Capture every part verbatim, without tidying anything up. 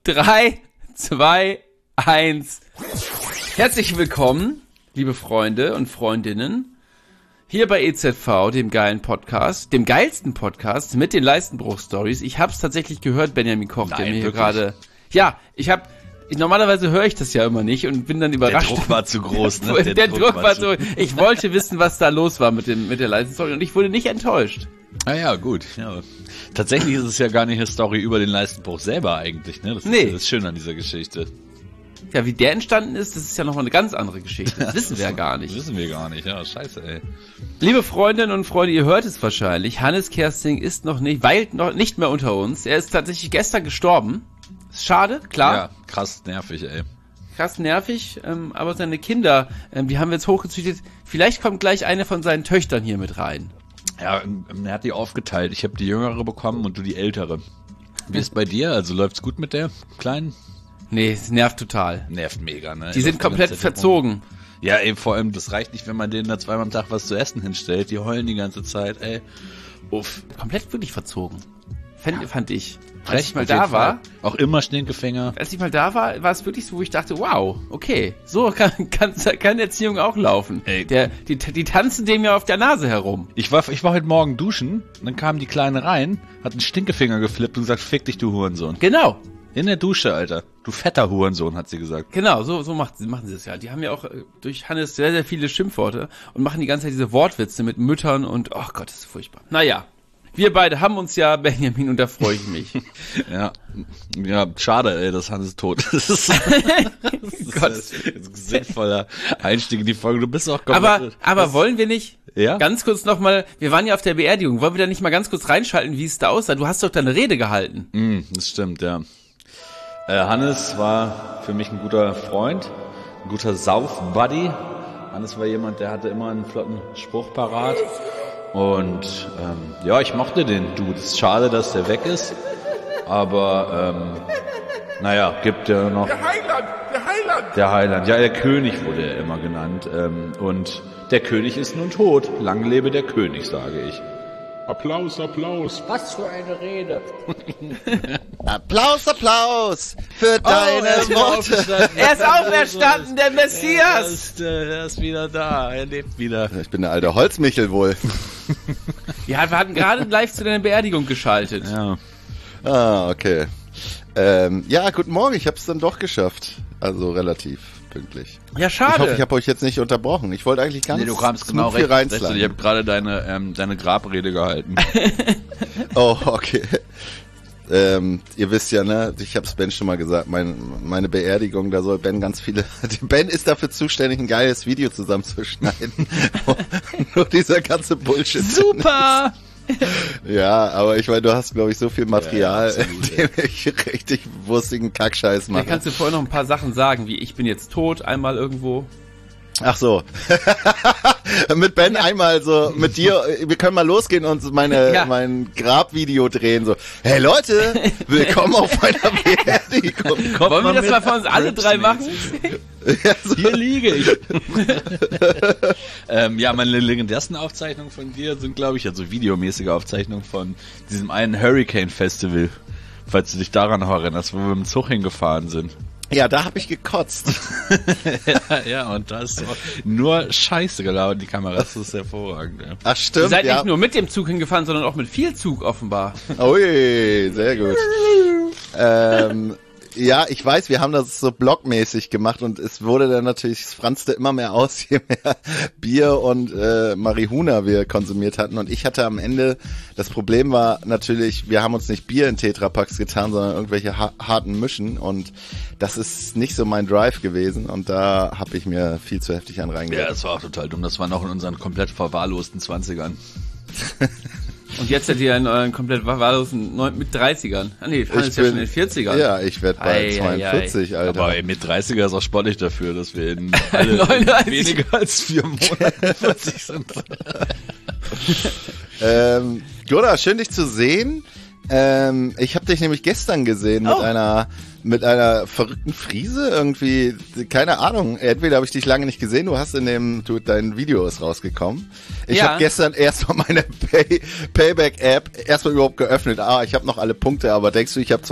drei, zwei, eins. Herzlich willkommen, liebe Freunde und Freundinnen, hier bei E Z V, dem geilen Podcast, dem geilsten Podcast mit den Leistenbruch-Stories. Ich hab's tatsächlich gehört, Benjamin Koch, Nein, der mir hier wirklich? gerade... Ja, ich hab... Ich, normalerweise höre ich das ja immer nicht und bin dann überrascht. Der Druck war zu groß, ne? Der, der Druck, Druck war zu... Ich wollte wissen, was da los war mit dem mit der Leistenstory und ich wurde nicht enttäuscht. Ah ja, gut. Ja. Tatsächlich ist es ja gar nicht eine Story über den Leistenbruch selber eigentlich, ne? Das Nee. ist ja das Schöne an dieser Geschichte. Ja, wie der entstanden ist, das ist ja nochmal eine ganz andere Geschichte. Das wissen wir ja gar nicht. Das wissen wir gar nicht, ja, scheiße, ey. Liebe Freundinnen und Freunde, ihr hört es wahrscheinlich, Hannes Kersting ist noch nicht, weilt noch nicht mehr unter uns. Er ist tatsächlich gestern gestorben. Ist schade, klar. Ja, krass nervig, ey. Krass nervig, ähm, aber seine Kinder, ähm, die haben wir jetzt hochgezüchtet. Vielleicht kommt gleich eine von seinen Töchtern hier mit rein. Ja, er hat die aufgeteilt. Ich habe die jüngere bekommen und du die ältere. Wie ist bei dir? Also läuft's gut mit der Kleinen? Nee, es nervt total. Nervt mega, ne? Die sind komplett verzogen. Ja, ey, vor allem, das reicht nicht, wenn man denen da zweimal am Tag was zu essen hinstellt. Die heulen die ganze Zeit, ey. Uff. Komplett wirklich verzogen. Fand, fand ich. Als Recht, ich mal auf jeden da war, Fall. Auch immer Stinkefinger. als ich mal da war, war es wirklich so, wo ich dachte, wow, okay, so kann, kann, kann Erziehung auch laufen. Ey. Der, die, die tanzen dem ja auf der Nase herum. Ich war, ich war heute Morgen duschen, dann kam die Kleine rein, hat einen Stinkefinger geflippt und gesagt, fick dich, du Hurensohn. Genau, In der Dusche, Alter. Du fetter Hurensohn, hat sie gesagt. genau, so, so macht, machen sie es ja. Die haben ja auch äh, durch Hannes sehr, sehr viele Schimpfworte und machen die ganze Zeit diese Wortwitze mit Müttern und, oh Gott, das ist furchtbar. Naja, wir beide haben uns ja, Benjamin, und da freue ich mich. Ja, ja, schade, ey, dass Hannes tot ist. Das ist, das ist Gott. ein sinnvoller Einstieg in die Folge. Du bist auch komplett... Aber, aber wollen wir nicht Ja? ganz kurz nochmal, wir waren ja auf der Beerdigung, wollen wir da nicht mal ganz kurz reinschalten, wie es da aussah? Du hast doch deine Rede gehalten. Mm, das stimmt, ja. Äh, Hannes war für mich ein guter Freund, ein guter Sauf-Buddy. Hannes war jemand, der hatte immer einen flotten Spruch parat. Und ähm, ja, ich mochte den Dude. Es ist schade, dass der weg ist. Aber ähm, naja, gibt ja noch... Der Heiland, der Heiland. Der Heiland, ja, der König wurde er immer genannt. Ähm, und der König ist nun tot. Lang lebe der König, sage ich. Applaus, Applaus. Was für eine Rede. Applaus, Applaus für deine er Worte. Er ist auferstanden, der Messias! Er ist, äh, er ist wieder da, er lebt wieder. Ich bin der alte Holzmichel wohl. Ja, wir hatten gerade live zu deiner Beerdigung geschaltet. Ja. Ah, okay. Ähm, ja, guten Morgen, ich habe es dann doch geschafft. Also relativ pünktlich. Ja, Ich schade. hoffe, ich habe euch jetzt nicht unterbrochen. Ich wollte eigentlich ganz Nee, du kamst smooth genau hier recht. reinsliden. Ich habe gerade deine, ähm, deine Grabrede gehalten. Oh, okay. Ähm, ihr wisst ja, ne, ich hab's Ben schon mal gesagt, mein, meine Beerdigung, da soll Ben ganz viele, Ben ist dafür zuständig, ein geiles Video zusammenzuschneiden. Nur dieser ganze Bullshit. Super! Ja, aber ich meine, du hast, glaube ich, so viel Material, Ja, absolut, in dem ich richtig wurstigen Kackscheiß Da mache. kannst du vorher noch ein paar Sachen sagen, wie ich bin jetzt tot, einmal irgendwo. Ach so. Mit Ben einmal so, mit dir, wir können mal losgehen und meine, Ja. mein Grabvideo drehen, so, hey Leute, willkommen auf meiner Beerdigung. Wollen wir das mal von uns alle drei machen? Ja, so. Hier liege ich. ähm, ja, meine legendärsten Aufzeichnungen von dir sind, glaube ich, also videomäßige Aufzeichnungen von diesem einen Hurricane Festival. Falls du dich daran noch erinnerst, wo wir mit dem Zug hingefahren sind. Ja, da habe ich gekotzt. ja, ja, und da ist auch nur Scheiße gelaufen, die Kamera, das ist hervorragend. Ja. Ach Ihr stimmt, seid ja. nicht nur mit dem Zug hingefahren, sondern auch mit viel Zug offenbar. Ui, sehr gut. ähm, ja, ich weiß, wir haben das so blockmäßig gemacht und es wurde dann natürlich, es franzte immer mehr aus, je mehr Bier und äh, Marihuna wir konsumiert hatten. Und ich hatte am Ende, das Problem war natürlich, wir haben uns nicht Bier in Tetrapacks getan, sondern irgendwelche ha- harten Mischen und das ist nicht so mein Drive gewesen und da habe ich mir viel zu heftig an Ja, reingelegt. das war auch total dumm. Das war noch in unseren komplett verwahrlosten Zwanzigern. Und jetzt seid ihr in euren komplett wahllosen neun- mit dreißigern. Ah nee, Hannes ist ja schon in den vierzigern. Ja, ich werde Ei, bald ei, zweiundvierzig, Alter. Aber ey, mit dreißiger ist auch sportlich dafür, dass wir in alle neununddreißig. weniger als vier Monaten vierzig sind. Ähm, Gunnar, schön dich zu sehen. Ähm, ich habe dich nämlich gestern gesehen mit Oh. einer mit einer verrückten Frise irgendwie, keine Ahnung. Entweder habe ich dich lange nicht gesehen, du hast in dem, du, dein Video ist rausgekommen. Ich Ja. habe gestern erst mal meine Pay, Payback-App erstmal überhaupt geöffnet. Ah, ich habe noch alle Punkte, aber denkst du, ich habe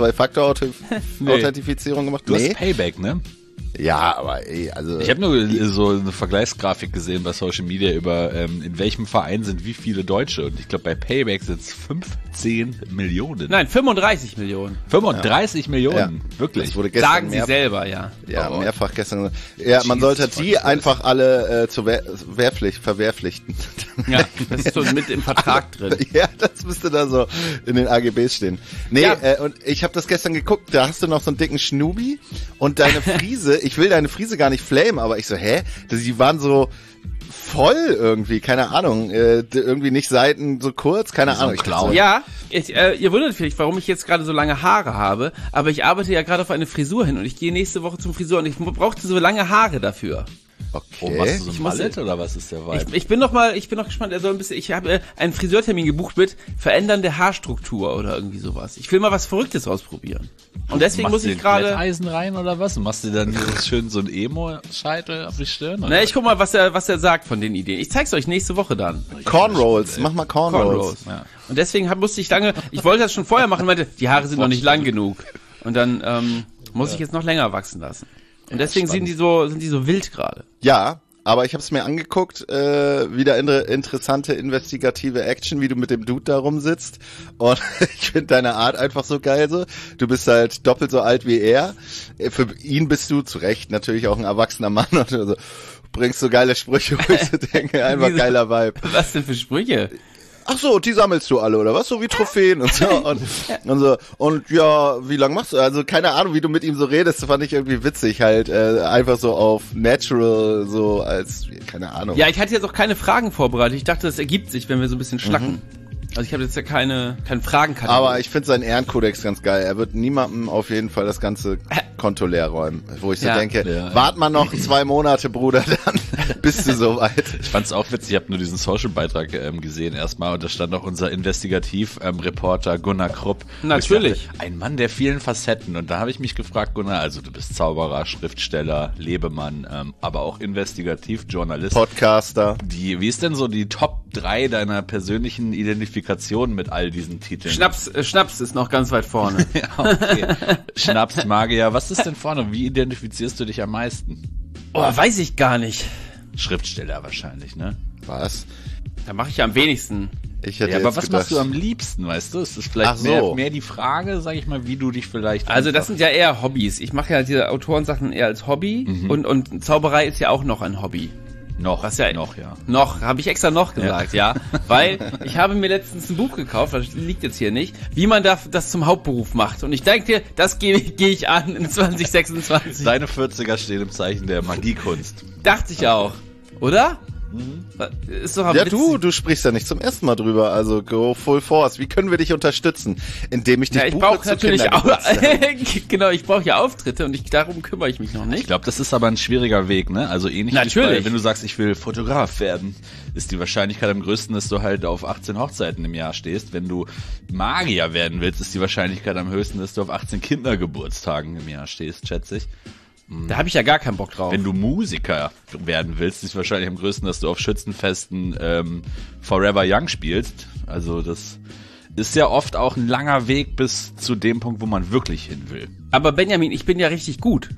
Zwei-Faktor-Authentifizierung gemacht? Du Nee. hast Payback, ne? Ja, aber ey, also... Ich habe nur so eine Vergleichsgrafik gesehen bei Social Media über, ähm, in welchem Verein sind wie viele Deutsche. Und ich glaube, bei Payback sind es fünfzehn Millionen. Nein, fünfunddreißig Millionen. fünfunddreißig Millionen, Ja. wirklich. Das wurde gestern Sagen sie mehr- selber, ja. Ja, Oh. mehrfach gestern. Ja, man Jesus sollte die fucking einfach alle äh, zur Wehr, Wehrpflicht, verwehrpflichten. Ja, das ist so mit im Vertrag drin. Ja, das müsste da so in den A G Bs stehen. Nee, Ja. äh, und ich habe das gestern geguckt, da hast du noch so einen dicken Schnubi und deine Frise, ich will deine Frise gar nicht flamen, aber ich so, hä? Die waren so voll irgendwie, keine Ahnung, äh, irgendwie nicht Seiten so kurz, keine so ein Ahnung. Ich Clown. dachte Ja, ich, äh, ihr wundert vielleicht, warum ich jetzt gerade so lange Haare habe, aber ich arbeite ja gerade auf eine Frisur hin und ich gehe nächste Woche zum Friseur und ich brauchte so lange Haare dafür. so, Oh, okay. machst du so Ich ein muss- Ballett oder was ist der Vibe? Ich, ich bin noch mal, ich bin noch gespannt, er soll ein bisschen, ich habe äh, einen Friseurtermin gebucht mit Verändern der Haarstruktur oder irgendwie sowas. Ich will mal was Verrücktes ausprobieren. Und deswegen Machst muss du ich den gerade, Glätteisen rein oder was? Und machst du dann hier schön so ein Emo-Scheitel auf die Stirn? Oder? na, ich guck mal, was er, was er sagt von den Ideen. Ich zeig's euch nächste Woche dann. Cornrolls, mach mal Cornrolls. Cornrows. Ja. Und deswegen hab, musste ich lange, ich wollte das schon vorher machen, meinte, die Haare sind noch nicht lang genug. Und dann ähm, muss ich jetzt noch länger wachsen lassen. Und deswegen sind die so, sind die so wild gerade. Ja, aber ich habe es mir angeguckt, äh, wieder in, interessante investigative Action, wie du mit dem Dude da rumsitzt. Und ich finde deine Art einfach so geil so. Du bist halt doppelt so alt wie er. Für ihn bist du zu Recht natürlich auch ein erwachsener Mann und so bringst so geile Sprüche, wo ich so denke, einfach Wieso? geiler Vibe. Was denn für Sprüche? Ach so, die sammelst du alle, oder was? So wie Trophäen und so. Und, und so. Und ja, wie lang machst du? Also keine Ahnung, wie du mit ihm so redest, fand ich irgendwie witzig halt. Äh, einfach so auf natural, so als, keine Ahnung. Ja, ich hatte jetzt auch keine Fragen vorbereitet. Ich dachte, das ergibt sich, wenn wir so ein bisschen schnacken. Also ich habe jetzt ja keine, keine Fragenkategorie. Aber ich finde seinen Ehrenkodex ganz geil. Er wird niemandem auf jeden Fall das ganze Konto leer räumen. Wo ich so Ja. denke, Ja. wart mal noch zwei Monate, Bruder, dann bist du soweit. Ich fand's auch witzig, ich habe nur diesen Social-Beitrag ähm, gesehen erstmal und da stand auch unser Investigativ-Reporter ähm, Gunnar Krupp. Natürlich. Ich dachte, ein Mann der vielen Facetten und da habe ich mich gefragt, Gunnar, also du bist Zauberer, Schriftsteller, Lebemann, ähm, aber auch Investigativ-Journalist. Podcaster. Die, wie ist denn so die Top drei deiner persönlichen Identifikation mit all diesen Titeln? Schnaps, äh, Schnaps ist noch ganz weit vorne. Ja, okay. Schnaps, Magier, was ist denn vorne? Wie identifizierst du dich am meisten? Oh, weiß ich gar nicht. Schriftsteller wahrscheinlich, ne? Was? Da mache ich ja am wenigsten. Ich hätte Ja, aber jetzt was gedacht, machst du am liebsten, weißt du? Ist das vielleicht Ach so. mehr, mehr die Frage, sag ich mal, wie du dich vielleicht... Also das einfach- sind ja eher Hobbys. Ich mache ja diese Autorensachen eher als Hobby und, und Zauberei ist ja auch noch ein Hobby. noch, Was ja noch, ja. Noch, habe ich extra noch gesagt, ja. Weil ich habe mir letztens ein Buch gekauft, das liegt jetzt hier nicht, wie man da, das zum Hauptberuf macht. Und ich denke dir, das gehe geh ich an in zwanzig sechsundzwanzig. Deine vierziger stehen im Zeichen der Magiekunst. Dachte ich auch. Oder? Ist doch am Ja, Witz- du, du sprichst ja nicht zum ersten Mal drüber, also go full force. Wie können wir dich unterstützen? Indem ich dich Ja, ich buche brauche zu natürlich auch, Kindergeburtstagen. genau, ich brauche ja Auftritte und ich, darum kümmere ich mich noch Ich nicht. glaube, das ist aber ein schwieriger Weg, ne? Also ähnlich wie Natürlich. bei, wenn du sagst, ich will Fotograf werden, ist die Wahrscheinlichkeit am größten, dass du halt auf achtzehn Hochzeiten im Jahr stehst. Wenn du Magier werden willst, ist die Wahrscheinlichkeit am höchsten, dass du auf achtzehn Kindergeburtstagen im Jahr stehst, schätze ich. Da habe ich ja gar keinen Bock drauf. Wenn du Musiker werden willst, ist wahrscheinlich am größten, dass du auf Schützenfesten ähm, Forever Young spielst. Also das ist ja oft auch ein langer Weg bis zu dem Punkt, wo man wirklich hin will. Aber Benjamin, ich bin ja richtig gut.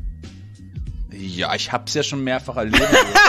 Ja, ich hab's ja schon mehrfach erlebt.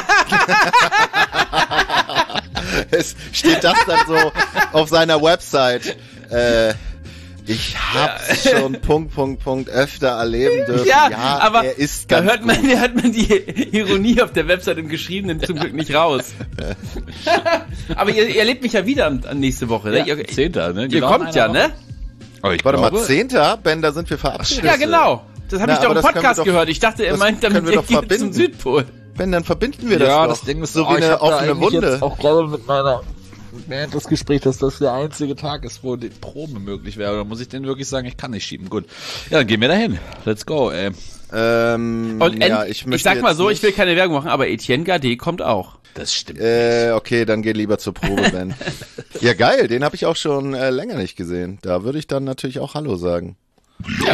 Es steht das dann so auf seiner Website. Äh, ich hab's schon Punkt, Punkt, Punkt öfter erleben dürfen. Ja, Ja, aber er ist da ganz hört man, da hört man die Ironie auf der Website im Geschriebenen zum Glück nicht raus. Aber ihr, ihr erlebt mich ja wieder am, am nächste Woche. Ne? Ja, ihr, Zehnter, ne? ihr Genau kommt in ja, einer ne? Woche. Aber ich Warte glaube, mal, Zehnter, Ben, da sind wir verabschiedet. Ja, genau. Das habe Na, ich doch aber im das können wir Podcast doch- gehört. Ich dachte, er das meint können damit, wir ihr doch geht verbinden. zum Südpol. Ben, dann verbinden wir das ja, doch. das Ding ist so oh, wie ich eine hab da offene eigentlich Wunde. jetzt auch gerade mit meiner während des Gesprächs, dass das der einzige Tag ist, wo die Probe möglich wäre. Oder muss ich denn wirklich sagen, ich kann nicht schieben? Gut. Ja, dann gehen wir dahin. Let's go, ey. Ähm, Und ja, end- ich, ich, möchte sag mal jetzt so, nicht, ich will keine Werbung machen, aber Etienne Gade kommt auch. Das stimmt. Äh, okay, dann geh lieber zur Probe, Ben. Ja, geil, den habe ich auch schon äh, länger nicht gesehen. Da würde ich dann natürlich auch Hallo sagen. Ja.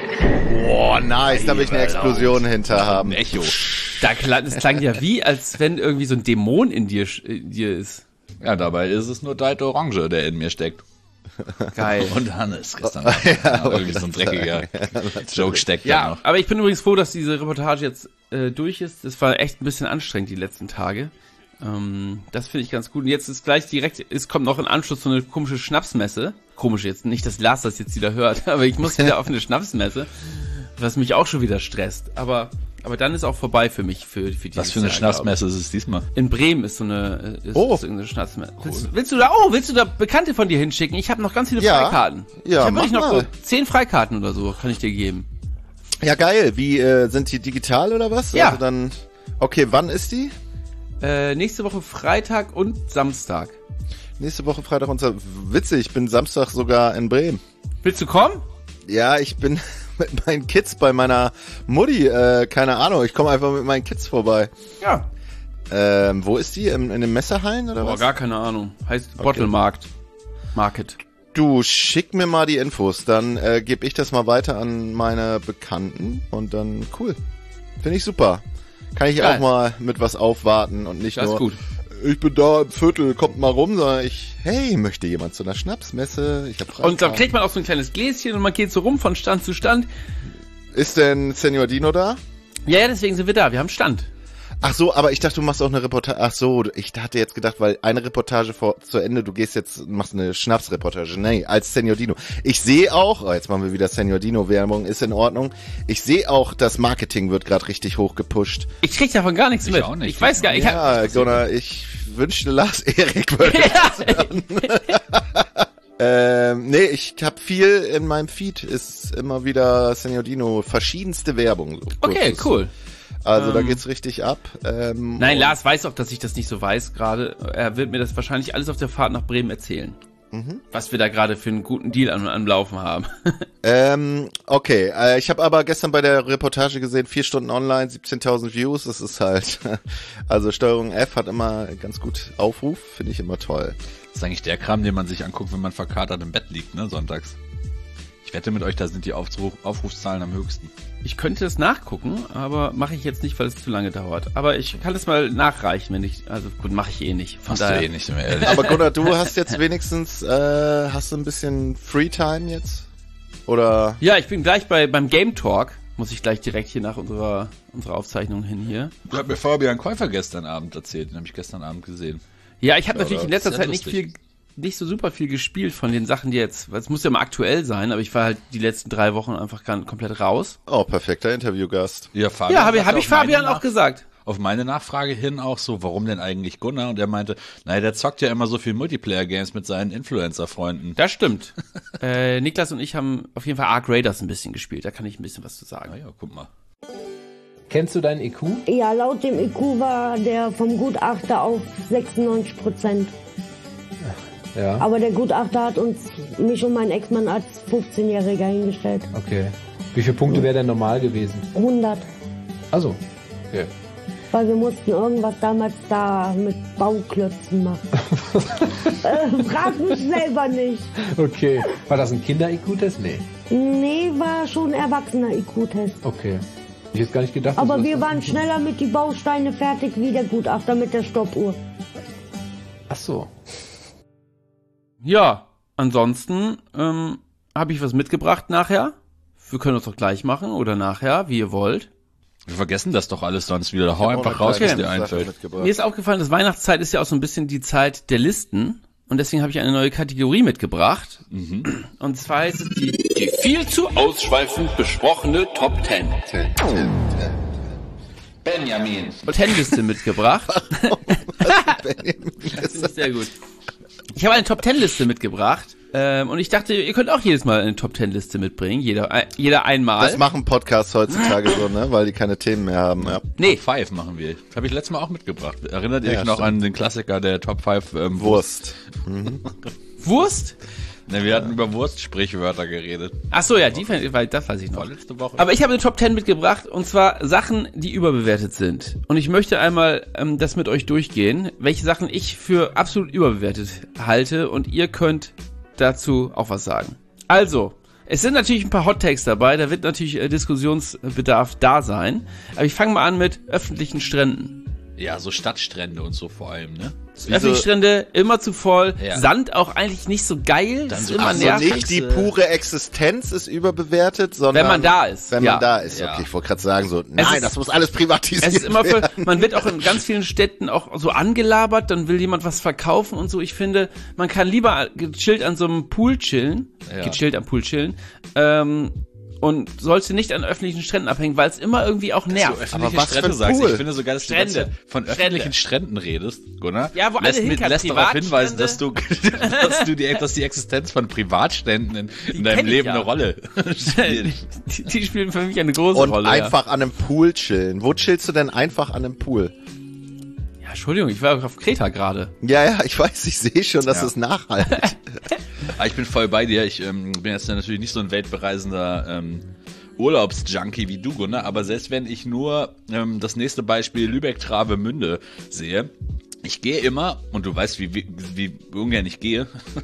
Boah, nice, da will ich eine Explosion hinter haben. Ein Echo. Da klang, das klang ja wie, als wenn irgendwie so ein Dämon in dir, in dir ist. Ja, dabei ist es nur Diet Orange, der in mir steckt. Geil. Und Hannes gestern Abend. Ja, irgendwie so ein dreckiger Joke steckt da Ja, noch. aber ich bin übrigens froh, dass diese Reportage jetzt äh, durch ist. Das war echt ein bisschen anstrengend die letzten Tage. Ähm, das finde ich ganz gut. Und jetzt ist gleich direkt, es kommt noch im Anschluss so eine komische Schnapsmesse. Komisch jetzt, nicht, dass Lars das jetzt wieder hört, aber ich muss wieder auf eine Schnapsmesse, was mich auch schon wieder stresst. Aber aber dann ist auch vorbei für mich. Für, für Was für eine Schnapsmesse ist es diesmal? In Bremen ist so eine, ist, Oh. ist irgendeine Schnapsmesse. Willst, willst du da, oh, willst du da Bekannte von dir hinschicken? Ich habe noch ganz viele Ja. Freikarten. Ja, ich habe mach wirklich noch mal. so zehn Freikarten oder so, kann ich dir geben. Ja, geil. Wie, äh, sind die digital oder was? Ja. Also dann, okay, wann ist die? Äh, nächste Woche Freitag und Samstag. Nächste Woche Freitag und Samstag. Witzig, ich bin Samstag sogar in Bremen. Willst du kommen? Ja, ich bin mit meinen Kids bei meiner Mutti, äh, keine Ahnung, ich komme einfach mit meinen Kids vorbei. Ja. Ähm, wo ist die? In, in den Messerhallen oder Boah, was? gar keine Ahnung. Heißt Bottlemarkt. Market. Du, schick mir mal die Infos, dann äh, gebe ich das mal weiter an meine Bekannten und dann cool. Finde ich super. Kann ich Geil. auch mal mit was aufwarten und nicht Das ist nur, gut. ich bin da im Viertel, kommt mal rum, sondern ich, hey, möchte jemand zu einer Schnapsmesse? Ich hab Und dann Freitag. kriegt man auch so ein kleines Gläschen und man geht so rum von Stand zu Stand. Ist denn Senior Dino da? Ja, ja, deswegen sind wir da. Wir haben Stand. Ach so, aber ich dachte, du machst auch eine Reportage. Ach so, ich hatte jetzt gedacht, weil eine Reportage vor zu Ende, du gehst jetzt, machst eine Schnapsreportage. Nee, als Senior Dino. Ich sehe auch, oh, jetzt machen wir wieder Senior Dino Werbung, ist in Ordnung. Ich sehe auch, das Marketing wird gerade richtig hoch gepusht. Ich krieg davon gar nichts Ich mit. auch nicht. Ich weiß gar nicht. Ja, Gunnar, ich wünschte, Lars Erik würde. ähm, nee, ich habe viel in meinem Feed, ist immer wieder Senior Dino, verschiedenste Werbung. So Okay, kurzes. cool. Also da Ähm. geht's richtig ab. Ähm, Nein, und- Lars weiß auch, dass ich das nicht so weiß gerade. Er wird mir das wahrscheinlich alles auf der Fahrt nach Bremen erzählen. Mhm. Was wir da gerade für einen guten Deal am, am Laufen haben. Ähm, okay, äh, ich habe aber gestern bei der Reportage gesehen, vier Stunden online, siebzehntausend Views, das ist halt, also Steuerung F hat immer ganz gut Aufruf, finde ich immer toll. Das ist eigentlich der Kram, den man sich anguckt, wenn man verkatert im Bett liegt, ne, sonntags. Ich wette mit euch, da sind die Aufruf Aufrufszahlen am höchsten. Ich könnte das nachgucken, aber mache ich jetzt nicht, weil es zu lange dauert. Aber ich kann das mal nachreichen, wenn ich, also gut, mache ich eh nicht. Von Machst du daher. eh nicht mehr ehrlich. Aber Gunnar, du hast jetzt wenigstens, äh, hast du ein bisschen Freetime jetzt? Oder? Ja, ich bin gleich bei beim Game Talk. Muss ich gleich direkt hier nach unserer unserer Aufzeichnung hin hier. Du hast mir Fabian Käufer gestern Abend erzählt, den habe ich gestern Abend gesehen. Ja, ich habe Ja, natürlich in das letzter ist ja Zeit nicht lustig. viel, nicht so super viel gespielt von den Sachen, die jetzt, weil es muss ja mal aktuell sein, aber ich war halt die letzten drei Wochen einfach gar, komplett raus. Oh, perfekter Interviewgast. Ja, Fabian Ja, habe ich, sagte hab ich auf meine Fabian auch Nach- gesagt. Auf meine Nachfrage hin auch so, warum denn eigentlich Gunnar? Und er meinte, naja, der zockt ja immer so viel Multiplayer-Games mit seinen Influencer-Freunden. Das stimmt. äh, Niklas und ich haben auf jeden Fall Ark Raiders ein bisschen gespielt, da kann ich ein bisschen was zu sagen. Naja, guck mal. Kennst du deinen I Q? Ja, laut dem I Q war der vom Gutachter auf sechsundneunzig Prozent. Ja. Aber der Gutachter hat uns, mich und meinen Ex-Mann als fünfzehnjähriger hingestellt. Okay. Wie viele Punkte wäre denn normal gewesen? hundert. Also. Okay. Weil wir mussten irgendwas damals da mit Bauklötzen machen. äh, frag mich selber nicht. Okay. War das ein Kinder-I Q-Test? Nee. Nee, war schon ein erwachsener I Q-Test. Okay. Ich hätte gar nicht gedacht, dass Aber das wir das- waren schneller mit die Bausteine fertig wie der Gutachter mit der Stoppuhr. Ach so. Ja, ansonsten ähm, habe ich was mitgebracht nachher. Wir können das doch gleich machen oder nachher, wie ihr wollt. Wir vergessen das doch alles sonst wieder. Hau Ich hab auch einfach eine raus, kleine was dir Sache einfällt. mitgebracht. Mir ist aufgefallen, dass Weihnachtszeit ist ja auch so ein bisschen die Zeit der Listen. Und deswegen habe ich eine neue Kategorie mitgebracht. Und zwar heißt es die, die viel zu ausschweifend besprochene Top Ten. Benjamin. Ten Liste mitgebracht. Das finde ich sehr gut. Ich habe eine Top Ten Liste mitgebracht. Ähm, und ich dachte, ihr könnt auch jedes Mal eine Top Ten Liste mitbringen. Jeder, äh, jeder einmal. Das machen Podcasts heutzutage so, ne, weil die keine Themen mehr haben, ja. Nee, Five machen wir. Habe ich letztes Mal auch mitgebracht. Erinnert ihr Ja, euch noch stimmt. an den Klassiker der Top Five ähm, Wurst. Wurst? Ne, wir hatten über Wurstsprichwörter geredet. Ach so, ja, die, weil das weiß ich noch. Vorletzte Woche. Aber ich habe eine Top zehn mitgebracht, und zwar Sachen, die überbewertet sind. Und ich möchte einmal ähm, das mit euch durchgehen, welche Sachen ich für absolut überbewertet halte, und ihr könnt dazu auch was sagen. Also, es sind natürlich ein paar Hot Takes dabei, da wird natürlich äh, Diskussionsbedarf da sein. Aber ich fange mal an mit öffentlichen Stränden. Ja, so Stadtstrände und so vor allem, ne? Öffentliche Strände immer zu voll, Ja. Sand auch eigentlich nicht so geil, Dann ist so- immer ach so, nervig. Nicht die pure Existenz ist überbewertet, sondern... Wenn man da ist, Wenn ja. man da ist, Ja. okay. Ich wollte gerade sagen so, nein, ist- das muss alles privatisiert Es ist immer voll, werden. man wird auch in ganz vielen Städten auch so angelabert, dann will jemand was verkaufen und so. Ich finde, man kann lieber gechillt an so einem Pool chillen, Ja. gechillt am Pool chillen, ähm, und sollte nicht an öffentlichen Stränden abhängen, weil es immer irgendwie auch So nervt. öffentliche Aber was für Strände ein sagst. Pool? Ich finde sogar, dass du die Strände. ganze Zeit von Strände. öffentlichen Stränden redest, Gunnar. Ja, wo alle lässt, mit, hinkacken, lässt darauf hinweisen, Privatstrände. dass du, dass du die, dass die Existenz von Privatständen in, in deinem kenn ich Leben ja. eine Rolle spielt. die, die spielen für mich eine große Und Rolle. einfach an einem Pool chillen. Wo chillst du denn einfach an einem Pool? Ja. ja, Entschuldigung, ich war auf Kreta gerade. Ja, ja, ich weiß, ich sehe schon, dass Ja. es nachhaltig. Aber ich bin voll bei dir. Ich ähm, bin jetzt natürlich nicht so ein weltbereisender ähm, Urlaubsjunkie wie du, Gunnar, aber selbst wenn ich nur ähm, das nächste Beispiel Lübeck-Travemünde sehe, ich gehe immer, und du weißt, wie, wie, wie ungern ich gehe,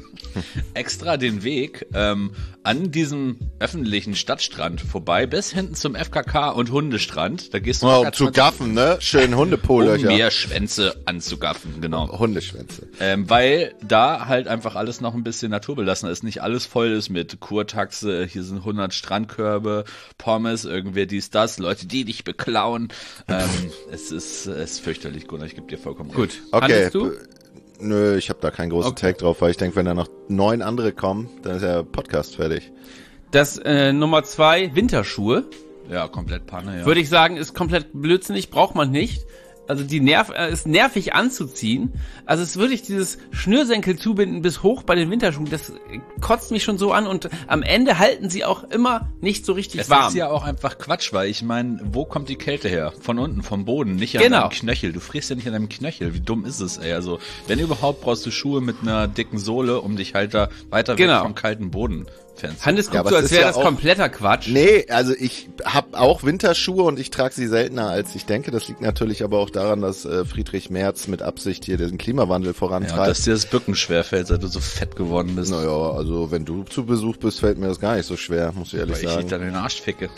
extra den Weg ähm, an diesem öffentlichen Stadtstrand vorbei bis hinten zum F K K und Hundestrand. Da gehst du Oh, locker um zu zwanzig gaffen, ne? Schön um Hundepolöcher. mehr Schwänze anzugaffen, genau. Hundeschwänze. Ähm, weil da halt einfach alles noch ein bisschen naturbelassener ist. Nicht alles voll ist mit Kurtaxe, hier sind hundert Strandkörbe, Pommes, irgendwer dies, das, Leute, die dich beklauen. Ähm, es ist, es ist fürchterlich, Gunnar, ich gebe dir vollkommen recht. Gut. Okay. Hannes, du? b- Nö, ich habe da keinen großen Okay. Tag drauf, weil ich denke, wenn da noch neun andere kommen, dann ist der Podcast fertig. Das äh, Nummer zwei, Winterschuhe. Ja, komplett Panne, ja. Würde ich sagen, ist komplett blödsinnig, braucht man nicht. Also die nerv äh, ist nervig anzuziehen. Also es ist wirklich dieses Schnürsenkel zubinden bis hoch bei den Winterschuhen, das äh, kotzt mich schon so an, und am Ende halten sie auch immer nicht so richtig Es warm. ist ja auch einfach Quatsch, weil ich meine, wo kommt die Kälte her? Von unten, vom Boden, nicht an Genau. deinem Knöchel. Du frierst ja nicht an deinem Knöchel. Wie dumm ist es, ey? Also, wenn überhaupt, brauchst du Schuhe mit einer dicken Sohle, um dich halt da weiter Genau. weg vom kalten Boden fernzuhalten. Hannes Ja, guckt aber so, es als ist wäre ja das auch- kompletter Quatsch. Nee, also ich habe auch Winterschuhe und ich trage sie seltener, als ich denke. Das liegt natürlich aber auch daran, dass äh, Friedrich Merz mit Absicht hier den Klimawandel Ja, und vorantreibt. dass dir das Bücken schwerfällt, seit du so fett geworden bist. Naja, also wenn du zu Besuch bist, fällt mir das gar nicht so schwer, muss ich ehrlich Weil ich dich sagen. dann in den Arsch ficke.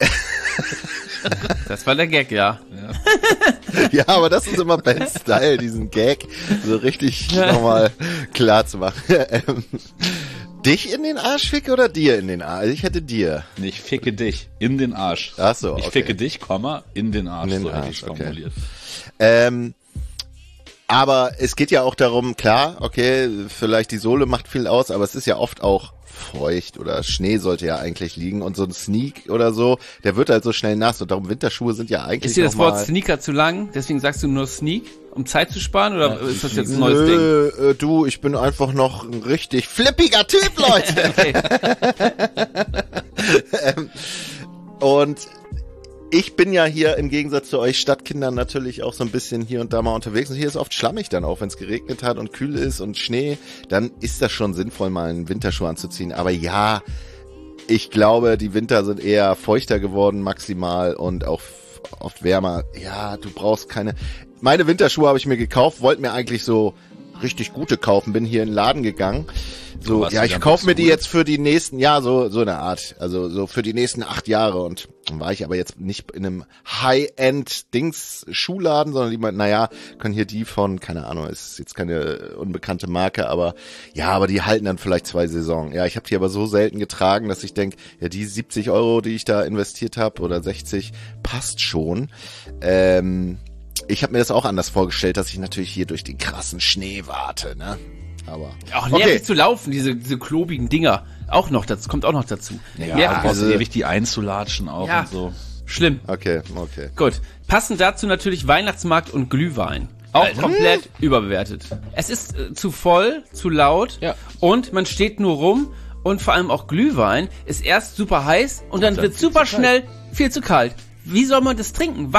Das war der Gag, ja. Ja, aber das ist immer Ben's Style, diesen Gag so richtig nochmal klar zu machen. Ähm, dich in den Arsch ficke oder dir in den Arsch? Also ich hätte dir. Nee, ich ficke dich in den Arsch. Ach so, Ich okay. ficke dich, Komma, in den Arsch. In den so hätte Arsch, ich's okay. formuliert. Ähm, aber es geht ja auch darum, klar, okay, vielleicht die Sohle macht viel aus, aber es ist ja oft auch feucht oder Schnee sollte ja eigentlich liegen und so ein Sneak oder so, der wird halt so schnell nass und darum Winterschuhe sind ja eigentlich Ist dir das noch mal- Wort Sneaker zu lang? Deswegen sagst du nur Sneak, um Zeit zu sparen, oder ist das jetzt ein neues Ding? Nö, äh, du, ich bin einfach noch ein richtig flippiger Typ, Leute. Okay. ähm, und ich bin ja hier im Gegensatz zu euch Stadtkindern natürlich auch so ein bisschen hier und da mal unterwegs. Und hier ist oft schlammig dann auch, wenn es geregnet hat und kühl ist und Schnee. Dann ist das schon sinnvoll, mal einen Winterschuh anzuziehen. Aber ja, ich glaube, die Winter sind eher feuchter geworden maximal und auch f- oft wärmer. Ja, du brauchst keine... Meine Winterschuhe habe ich mir gekauft, wollte mir eigentlich so richtig gute kaufen, bin hier in den Laden gegangen. So, warst ja, du ich dann kaufe mir so die gut? jetzt für die nächsten, ja, so so eine Art, also so für die nächsten acht Jahre. Und dann war ich aber jetzt nicht in einem High-End-Dings-Schuhladen, sondern die meinten, naja, können hier die von, keine Ahnung, ist jetzt keine unbekannte Marke, aber ja, aber die halten dann vielleicht zwei Saison. Ja, ich habe die aber so selten getragen, dass ich denke, ja, die siebzig Euro, die ich da investiert habe, oder sechzig, passt schon. Ähm, ich habe mir das auch anders vorgestellt, dass ich natürlich hier durch den krassen Schnee warte, ne? Aber Auch nervig okay. zu laufen, diese, diese klobigen Dinger. Auch noch dazu, kommt auch noch dazu. Ja, Nervig. du brauchst also- ewig die einzulatschen auch Ja. und so. Schlimm. Okay, okay. Gut. Passend dazu natürlich Weihnachtsmarkt und Glühwein. Auch Alter. komplett überbewertet. Es ist äh, zu voll, zu laut, Ja. und man steht nur rum, und vor allem auch Glühwein ist erst super heiß und dann dann wird viel super zu schnell viel zu kalt. Wie soll man das trinken? Wann?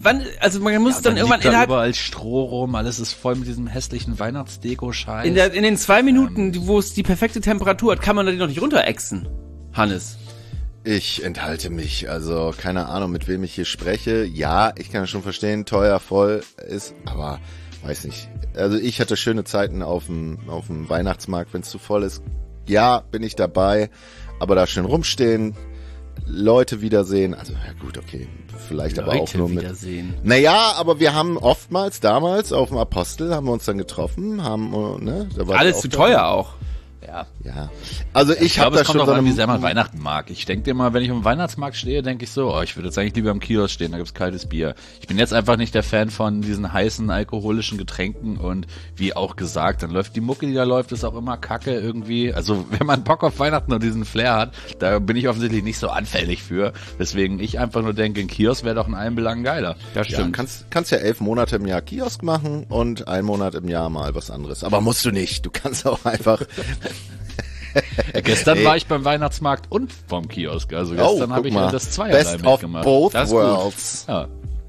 wann, also man muss Ja, dann, dann irgendwann liegt da innerhalb, überall Stroh rum, alles ist voll mit diesem hässlichen Weihnachtsdeko-Scheiß. in, der, in den zwei Minuten, die- wo es die perfekte Temperatur hat, kann man da die noch nicht runterexen, Hannes. Ich enthalte mich, also keine Ahnung, mit wem ich hier spreche. Ja, ich kann schon verstehen, teuer, voll ist, aber weiß nicht. Also ich hatte schöne Zeiten auf dem, auf dem Weihnachtsmarkt, wenn es zu voll ist. Ja, bin ich dabei, aber da schön rumstehen, Leute wiedersehen, also ja gut, okay, vielleicht aber auch nur mit... wiedersehen. Naja, aber wir haben oftmals damals auf dem Apostel, haben wir uns dann getroffen, haben, äh, ne? Da war Alles auch zu da. teuer auch. Ja. Ja, also ich, Ich habe glaube, da es kommt schon auch so an, eine... wie sehr man Weihnachten mag. Ich denke immer, wenn ich am Weihnachtsmarkt stehe, denke ich so, oh, ich würde jetzt eigentlich lieber am Kiosk stehen, da gibt's kaltes Bier. Ich bin jetzt einfach nicht der Fan von diesen heißen alkoholischen Getränken und wie auch gesagt, dann läuft die Mucke, die da läuft, ist auch immer kacke irgendwie. Also wenn man Bock auf Weihnachten und diesen Flair hat, da bin ich offensichtlich nicht so anfällig für. Deswegen ich einfach nur denke, ein Kiosk wäre doch in allen Belangen geiler. Das Ja, stimmt. kannst, kannst ja elf Monate im Jahr Kiosk machen und einen Monat im Jahr mal was anderes. Aber musst du nicht. Du kannst auch einfach... Ja, gestern Ey. war ich beim Weihnachtsmarkt und vom Kiosk. Also Oh, gestern habe guck ich mal. ja das zweierlei Best of mitgemacht. both Das ist gut. worlds. Ja.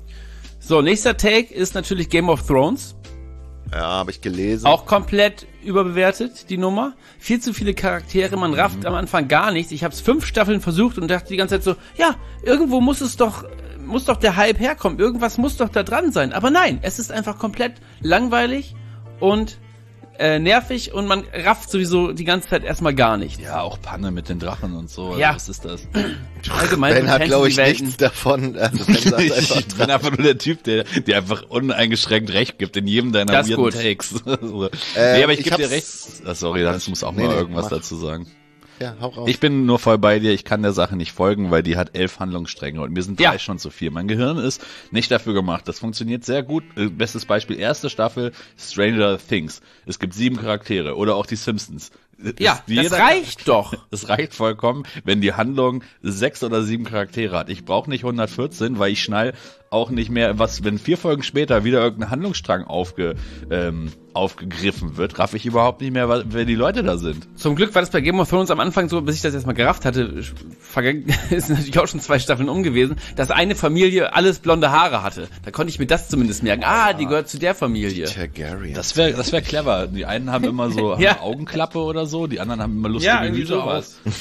So, nächster Take ist natürlich Game of Thrones. Ja, habe ich gelesen. Auch komplett überbewertet, die Nummer. Viel zu viele Charaktere, man rafft Mhm. am Anfang gar nichts. Ich habe es fünf Staffeln versucht und dachte die ganze Zeit so, ja, irgendwo muss es doch, muss doch der Hype herkommen. Irgendwas muss doch da dran sein. Aber nein, es ist einfach komplett langweilig und äh, nervig und man rafft sowieso die ganze Zeit erstmal gar nichts. Ja, auch Panne mit den Drachen und so. Also Ja. was ist das? Allgemein Ben hat, glaube ich, Fantasy-Welten. nichts davon. Also Ben sagt einfach, Ich bin einfach nur der Typ, der dir einfach uneingeschränkt recht gibt in jedem deiner Das ist weirden gut. Takes. so. Äh, nee, aber ich, ich gebe dir hab's- recht. Ah, sorry, das muss auch Nee, mal nee, irgendwas mach. dazu sagen. ja, hau raus. Ich bin nur voll bei dir, ich kann der Sache nicht folgen, weil die hat elf Handlungsstränge und mir sind drei Ja. schon zu viel. Mein Gehirn ist nicht dafür gemacht. Das funktioniert sehr gut. Äh, Bestes Beispiel, erste Staffel, Stranger Things. Es gibt sieben Charaktere oder auch die Simpsons. Ja, Es- das reicht doch. Es reicht vollkommen, wenn die Handlung sechs oder sieben Charaktere hat. Ich brauche nicht hundertvierzehn, weil ich schnall auch nicht mehr, was, wenn vier Folgen später wieder irgendein Handlungsstrang aufge, ähm, aufgegriffen wird, raff ich überhaupt nicht mehr, wer die Leute da sind. Zum Glück war das bei Game of Thrones am Anfang so, bis ich das erstmal gerafft hatte, vergangen, ist natürlich auch schon zwei Staffeln um gewesen, dass eine Familie alles blonde Haare hatte. Da konnte ich mir das zumindest merken. Ah, die gehört zu der Familie. Targaryen. Das wäre das wär clever. Die einen haben immer so haben Ja. eine Augenklappe oder so, die anderen haben immer lustige Ja, irgendwie Hüte sowas. auf.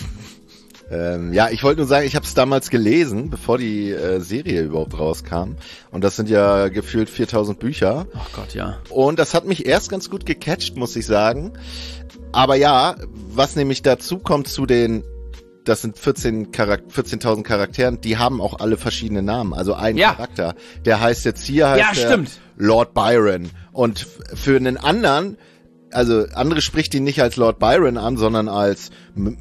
Ähm, ja, ich wollte nur sagen, ich habe es damals gelesen, bevor die äh, Serie überhaupt rauskam. Und das sind ja gefühlt viertausend Bücher. Oh Gott, ja. Und das hat mich erst ganz gut gecatcht, muss ich sagen. Aber ja, was nämlich dazu kommt zu den, das sind vierzehn Charak- vierzehntausend Charakteren, die haben auch alle verschiedene Namen. Also ein Ja. Charakter, der heißt jetzt hier heißt Ja, der stimmt. Lord Byron. Und f- für einen anderen, also andere spricht ihn nicht als Lord Byron an, sondern als M-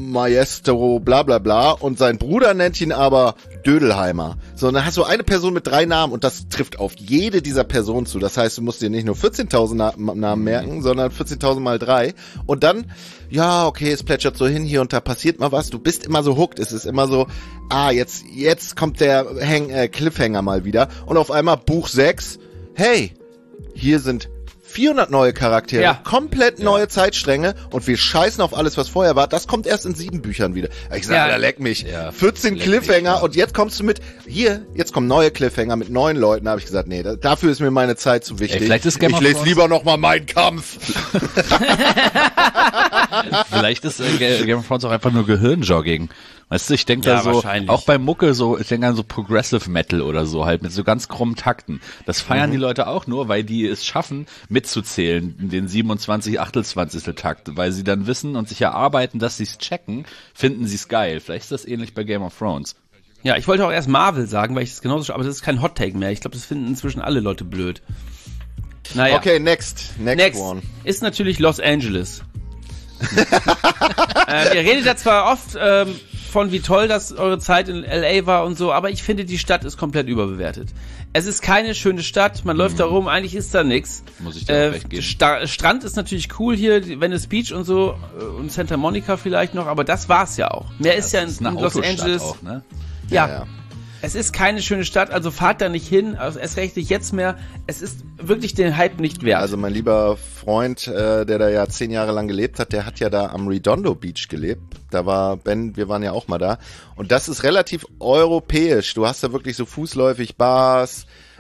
Maestro bla bla bla. Und sein Bruder nennt ihn aber Dödelheimer. So, dann hast du eine Person mit drei Namen und das trifft auf jede dieser Personen zu. Das heißt, du musst dir nicht nur vierzehntausend Na- Namen merken, sondern vierzehntausend mal drei. Und dann, ja, okay, es plätschert so hin, hier und da passiert mal was. Du bist immer so hooked. Es ist immer so, ah, jetzt, jetzt kommt der Hang, äh, Cliffhanger mal wieder. Und auf einmal Buch sechs, hey, hier sind vierhundert neue Charaktere, Ja. komplett neue Zeitstränge und wir scheißen auf alles, was vorher war. Das kommt erst in sieben Büchern wieder. Ich sage, Ja. da leck mich. Ja, vierzehn leck Cliffhanger mich, ja. und jetzt kommst du mit, hier, jetzt kommen neue Cliffhanger mit neuen Leuten. Da habe ich gesagt, nee, da, dafür ist mir meine Zeit zu wichtig. Ey, vielleicht ist Game ich of lese Thrones- lieber noch mal meinen Kampf. Vielleicht ist äh, Ga- Game of Thrones auch einfach nur Gehirnjogging. Weißt du, ich denke Ja, da so, wahrscheinlich. auch bei Mucke so, ich denke an so Progressive Metal oder so halt, mit so ganz krummen Takten. Das feiern die Leute auch nur, weil die es schaffen, mitzuzählen, in den siebenundzwanzig Achtelzwanzigstel Takt, weil sie dann wissen und sich erarbeiten, dass sie es checken, finden sie es geil. Vielleicht ist das ähnlich bei Game of Thrones. Ja, ich wollte auch erst Marvel sagen, weil ich das genauso, aber das ist kein Hot Take mehr. Ich glaube, das finden inzwischen alle Leute blöd. Naja. Okay, next. Next, Next one. ist natürlich Los Angeles. äh, ihr redet da zwar oft ähm, von, wie toll das eure Zeit in L A war und so, aber ich finde, die Stadt ist komplett überbewertet. Es ist keine schöne Stadt, man läuft da rum, eigentlich ist da nix. Muss ich dir Äh, auch recht geben. Sta- Strand ist natürlich cool hier, die Venice Beach und so äh, und Santa Monica vielleicht noch, aber das war's ja auch. Mehr ist ja in, Das ist eine in Los Autostadt Angeles. auch, ne? Ja. Ja. Es ist keine schöne Stadt, also fahrt da nicht hin, also erst recht nicht jetzt mehr. Es ist wirklich den Hype nicht wert. Also mein lieber Freund, äh, der da ja zehn Jahre lang gelebt hat, der hat ja da am Redondo Beach gelebt. Da war Ben, wir waren ja auch mal da. Und das ist relativ europäisch. Du hast da wirklich so fußläufig Bars,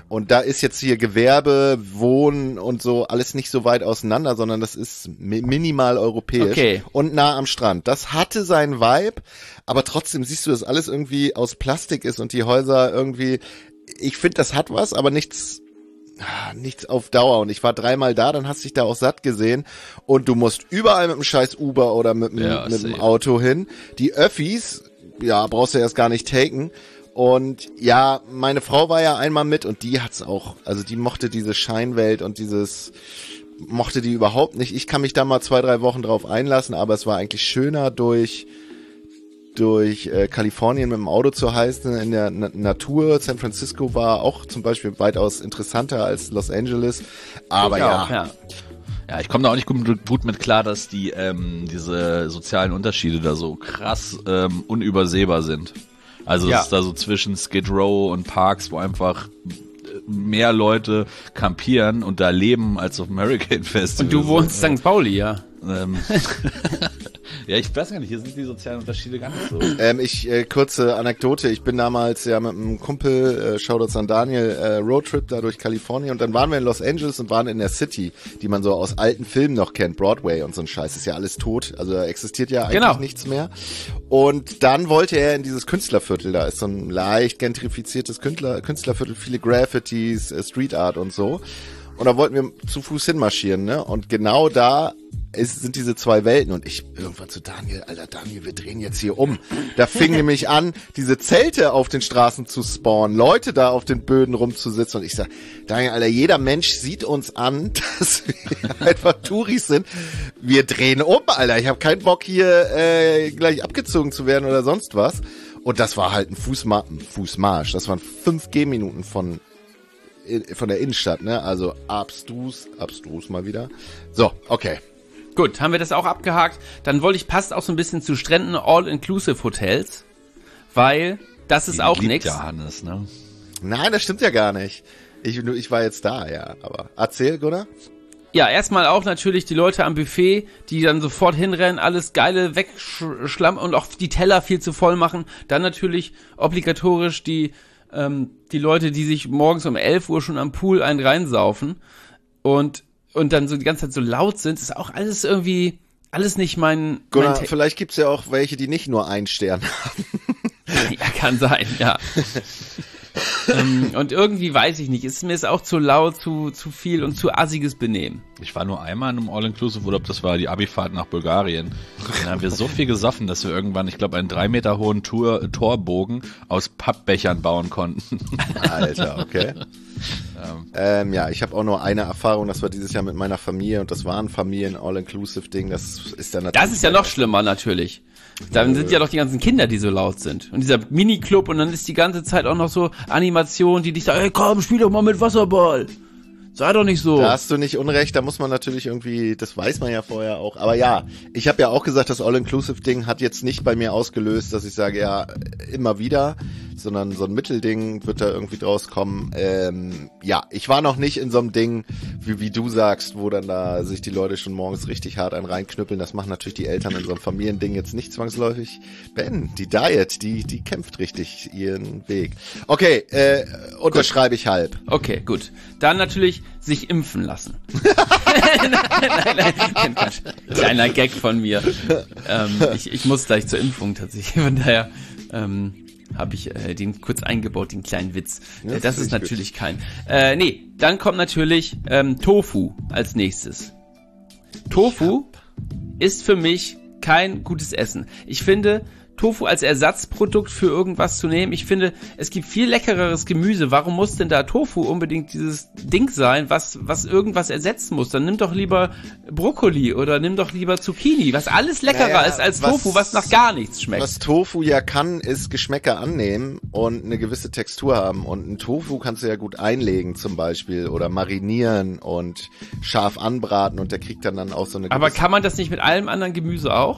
Und da ist jetzt hier Gewerbe, Wohnen und so alles nicht so weit auseinander, sondern das ist mi- minimal europäisch Okay. und nah am Strand. Das hatte seinen Vibe, aber trotzdem siehst du, dass alles irgendwie aus Plastik ist und die Häuser irgendwie, ich finde, das hat was, aber nichts, ah, nichts auf Dauer. Und ich war dreimal da, dann hast du dich da auch satt gesehen und du musst überall mit dem scheiß Uber oder mit, dem- Ja, mit dem safe. Auto hin. Die Öffis, ja, brauchst du erst gar nicht taken. Und ja, meine Frau war ja einmal mit und die hat's auch, also die mochte diese Scheinwelt und dieses, mochte die überhaupt nicht. Ich kann mich da mal zwei, drei Wochen drauf einlassen, aber es war eigentlich schöner durch, durch äh, Kalifornien mit dem Auto zu heißen, in der Na- Natur. San Francisco war auch zum Beispiel weitaus interessanter als Los Angeles. Aber ja, ja. Ja, ich komme da auch nicht gut, gut mit klar, dass die ähm, diese sozialen Unterschiede da so krass ähm, unübersehbar sind. Also Ja. es ist da so zwischen Skid Row und Parks, wo einfach mehr Leute campieren und da leben als auf dem Hurricane Festival. Und du wohnst Sankt Pauli, ja. Ähm, ja, ich weiß gar nicht, hier sind die sozialen Unterschiede gar nicht so. Ähm, ich, äh, kurze Anekdote, ich bin damals ja mit einem Kumpel, äh, Shoutouts an Daniel, äh, Roadtrip da durch Kalifornien und dann waren wir in Los Angeles und waren in der City, die man so aus alten Filmen noch kennt, Broadway und so ein Scheiß, ist ja alles tot, also da existiert ja eigentlich Genau. nichts mehr. Und dann wollte er in dieses Künstlerviertel, da ist so ein leicht gentrifiziertes Künstler, Künstlerviertel, viele Graffitis, äh, Street Art und so. Und da wollten wir zu Fuß hinmarschieren, ne? Und genau da ist, sind diese zwei Welten. Und ich irgendwann zu Daniel, Alter Daniel, wir drehen jetzt hier um. Da fing nämlich an, diese Zelte auf den Straßen zu spawnen, Leute da auf den Böden rumzusitzen. Und ich sag, Daniel, Alter, jeder Mensch sieht uns an, dass wir einfach Touris sind. Wir drehen um, Alter. Ich habe keinen Bock hier äh, gleich abgezogen zu werden oder sonst was. Und das war halt ein Fußma- Fußmarsch. Das waren fünf Gehminuten von von der Innenstadt, ne? Also abstrus, abstrus mal wieder. So, okay. Gut, haben wir das auch abgehakt. Dann wollte ich, passt auch so ein bisschen zu Stränden All-Inclusive Hotels, weil das ist Die auch liebt nix. ja Hannes, ne? Nein, das stimmt ja gar nicht. Ich, ich war jetzt da, ja. Aber erzähl, Gunnar. Ja, erstmal auch natürlich die Leute am Buffet, die dann sofort hinrennen, alles Geile wegschlammen und auch die Teller viel zu voll machen. Dann natürlich obligatorisch die ähm, die Leute, die sich morgens um elf Uhr schon am Pool einen reinsaufen und und dann so die ganze Zeit so laut sind, ist auch alles irgendwie, alles nicht mein... Gunnar, mein Te- vielleicht gibt's ja auch welche, die nicht nur einen Stern haben. Ja, kann sein, ja. ähm, und irgendwie weiß ich nicht, ist mir ist auch zu laut, zu zu viel und zu assiges Benehmen. Ich war nur einmal in einem All-Inclusive-Urlaub, das war die Abifahrt nach Bulgarien. Da haben wir so viel gesoffen, dass wir irgendwann, ich glaube, einen drei Meter hohen Tour, Torbogen aus Pappbechern bauen konnten. Alter, okay. ähm, ja, ich habe auch nur eine Erfahrung, das war dieses Jahr mit meiner Familie und das war ein Familien-All-Inclusive-Ding, das ist dann natürlich... Das ist ja noch schlimmer natürlich. Dann sind ja doch die ganzen Kinder, die so laut sind. Und dieser Mini-Club und dann ist die ganze Zeit auch noch so Animation, die dich sagen, hey komm, spiel doch mal mit Wasserball. Sei doch nicht so. Da hast du nicht unrecht, da muss man natürlich irgendwie, das weiß man ja vorher auch. Aber ja, ich habe ja auch gesagt, das All-Inclusive-Ding hat jetzt nicht bei mir ausgelöst, dass ich sage, ja, immer wieder, sondern so ein Mittelding wird da irgendwie draus kommen. Ähm, ja, ich war noch nicht in so einem Ding, wie, wie du sagst, wo dann da sich die Leute schon morgens richtig hart einen reinknüppeln. Das machen natürlich die Eltern in so einem Familiending jetzt nicht zwangsläufig. Ben, die Diet, die, die kämpft richtig ihren Weg. Okay, äh, unterschreibe ich halb. Okay, gut. Dann natürlich sich impfen lassen. nein, nein, nein, Quatsch. Kleiner Gag von mir. Ähm, ich, ich muss gleich zur Impfung tatsächlich. Von daher ähm, habe ich äh, den kurz eingebaut, den kleinen Witz. Ja, Äh, das find ist ich natürlich kein. Äh, nee, dann kommt natürlich ähm, Tofu als nächstes. Tofu ist für mich kein gutes Essen. Ich finde, Tofu als Ersatzprodukt für irgendwas zu nehmen, ich finde, es gibt viel leckereres Gemüse. Warum muss denn da Tofu unbedingt dieses Ding sein, was was irgendwas ersetzen muss? Dann nimm doch lieber Brokkoli oder nimm doch lieber Zucchini, was alles leckerer Naja, ist als was- Tofu, was nach gar nichts schmeckt. Was Tofu ja kann, ist Geschmäcker annehmen und eine gewisse Textur haben. Und einen Tofu kannst du ja gut einlegen zum Beispiel oder marinieren und scharf anbraten und der kriegt dann dann auch so eine Aber gewisse... kann man das nicht mit allem anderen Gemüse auch?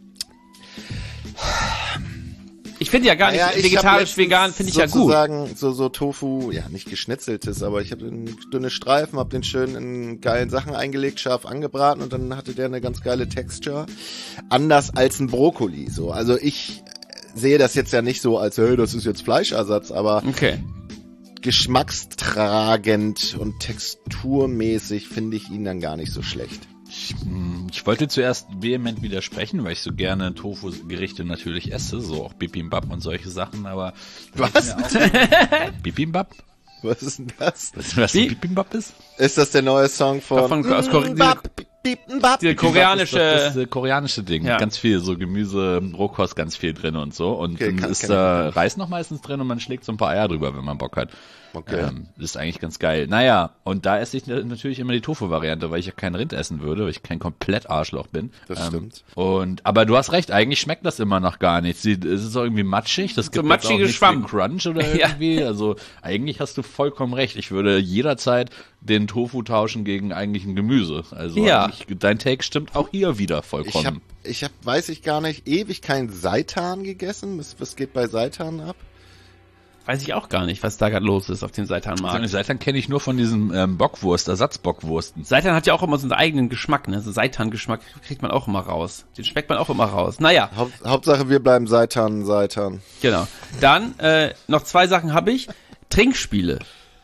Ich finde ja gar nicht, Naja, ich hab vegetarisch, letztens vegan finde ich ja gut. sozusagen so, so Tofu, ja nicht geschnetzeltes, aber ich habe einen dünne Streifen, habe den schön in geilen Sachen eingelegt, scharf angebraten und dann hatte der eine ganz geile Texture. Anders als ein Brokkoli, so. Also ich sehe das jetzt ja nicht so als, hey, das ist jetzt Fleischersatz, aber Okay. geschmackstragend und texturmäßig finde ich ihn dann gar nicht so schlecht. Ich, ich wollte zuerst vehement widersprechen, weil ich so gerne Tofu-Gerichte natürlich esse, so auch Bibimbap und solche Sachen, aber... Was? Bibimbap? Was ist denn das? Weißt du, was Wie? Bibimbap ist? Ist das der neue Song von... Von, aus Korea, Bap, Bibimbap? diese koreanische... Das, das, das koreanische Ding. Ja. Ganz viel, so Gemüse, Rohkost, ganz viel drin und so. Und Okay, dann kann- ist kenn da ich Reis noch meistens drin und man schlägt so ein paar Eier drüber, wenn man Bock hat. Okay. Ähm, das ist eigentlich ganz geil. Naja, und da esse ich natürlich immer die Tofu-Variante, weil ich ja kein Rind essen würde, weil ich kein komplett Arschloch bin. Das stimmt. Und, aber du hast recht, eigentlich schmeckt das immer noch gar nicht. Sie, es ist auch irgendwie matschig, das gibt jetzt auch matschige nicht Schwamm. viel Crunch oder Ja. irgendwie. Also eigentlich hast du vollkommen recht. Ich würde jederzeit den Tofu tauschen gegen eigentlich ein Gemüse. Also Ja. eigentlich, dein Take stimmt auch hier wieder Ich vollkommen. hab, ich hab, weiß ich gar nicht, ewig kein Seitan gegessen. Was, was geht bei Seitan ab? Weiß ich auch gar nicht, was da gerade los ist auf dem Seitanmarkt. Seitan kenne ich nur von diesen ähm, Bockwurst, Ersatzbockwursten. Seitan hat ja auch immer so einen eigenen Geschmack, ne? So Seitan-Geschmack kriegt man auch immer raus. Den schmeckt man auch immer raus. Naja, Haupt, Hauptsache wir bleiben Seitan, Seitan. genau. Dann, äh, noch zwei Sachen habe ich. Trinkspiele.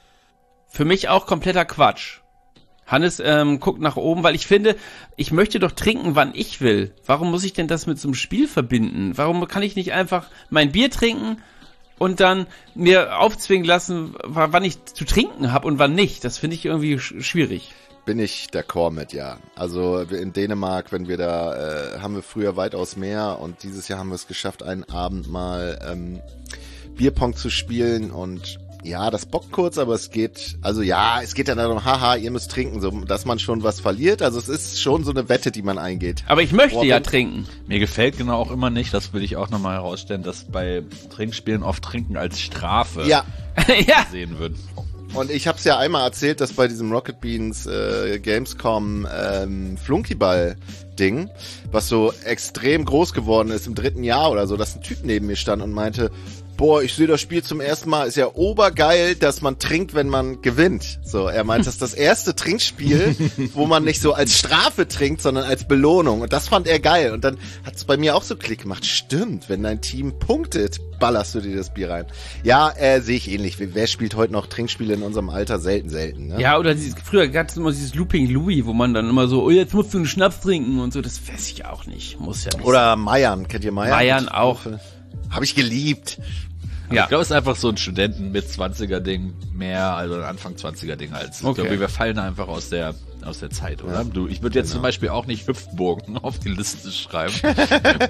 Für mich auch kompletter Quatsch. Hannes ähm, guckt nach oben, weil ich finde, ich möchte doch trinken, wann ich will. Warum muss ich denn das mit so einem Spiel verbinden? Warum kann ich nicht einfach mein Bier trinken und dann mir aufzwingen lassen, w- wann ich zu trinken habe und wann nicht? Das finde ich irgendwie sch- schwierig. Bin ich d'accord mit, ja. Also wir in Dänemark, wenn wir da, äh, haben wir früher weitaus mehr und dieses Jahr haben wir es geschafft, einen Abend mal ähm, Bierpong zu spielen und ja, das bockt kurz, aber es geht, also ja, es geht dann darum, haha, ihr müsst trinken, so, dass man schon was verliert. Also es ist schon so eine Wette, die man eingeht. Aber ich möchte Boah, ja wenn- trinken. Mir gefällt genau auch immer nicht, das will ich auch nochmal herausstellen, dass bei Trinkspielen oft Trinken als Strafe Ja, Ja. gesehen wird. und ich habe es ja einmal erzählt, dass bei diesem Rocket Beans äh, Gamescom ähm, Flunkyball-Ding, was so extrem groß geworden ist im dritten Jahr oder so, dass ein Typ neben mir stand und meinte, boah, ich sehe das Spiel zum ersten Mal, ist ja obergeil, dass man trinkt, wenn man gewinnt. So, er meint, das ist das erste Trinkspiel, wo man nicht so als Strafe trinkt, sondern als Belohnung. Und das fand er geil. Und dann hat es bei mir auch so Klick gemacht. Stimmt, wenn dein Team punktet, ballerst du dir das Bier rein. Ja, äh, sehe ich ähnlich. Wer spielt heute noch Trinkspiele in unserem Alter? Selten, selten. Ne? Ja, oder dieses, früher gab es immer dieses Looping Louis, wo man dann immer so, oh, jetzt musst du einen Schnaps trinken und so. Das weiß ich auch nicht. Muss ja nicht. Oder Meiern. Kennt ihr Meiern? Meiern auch. Habe ich geliebt. Ja. Ich glaube, es ist einfach so ein Studenten mit zwanziger Ding mehr, also ein Anfang zwanziger Ding als. Ich Okay. glaube, wir fallen einfach aus der aus der Zeit, oder? Ja. Du, ich würde jetzt zum Beispiel auch nicht Hüpfburgen auf die Liste schreiben. das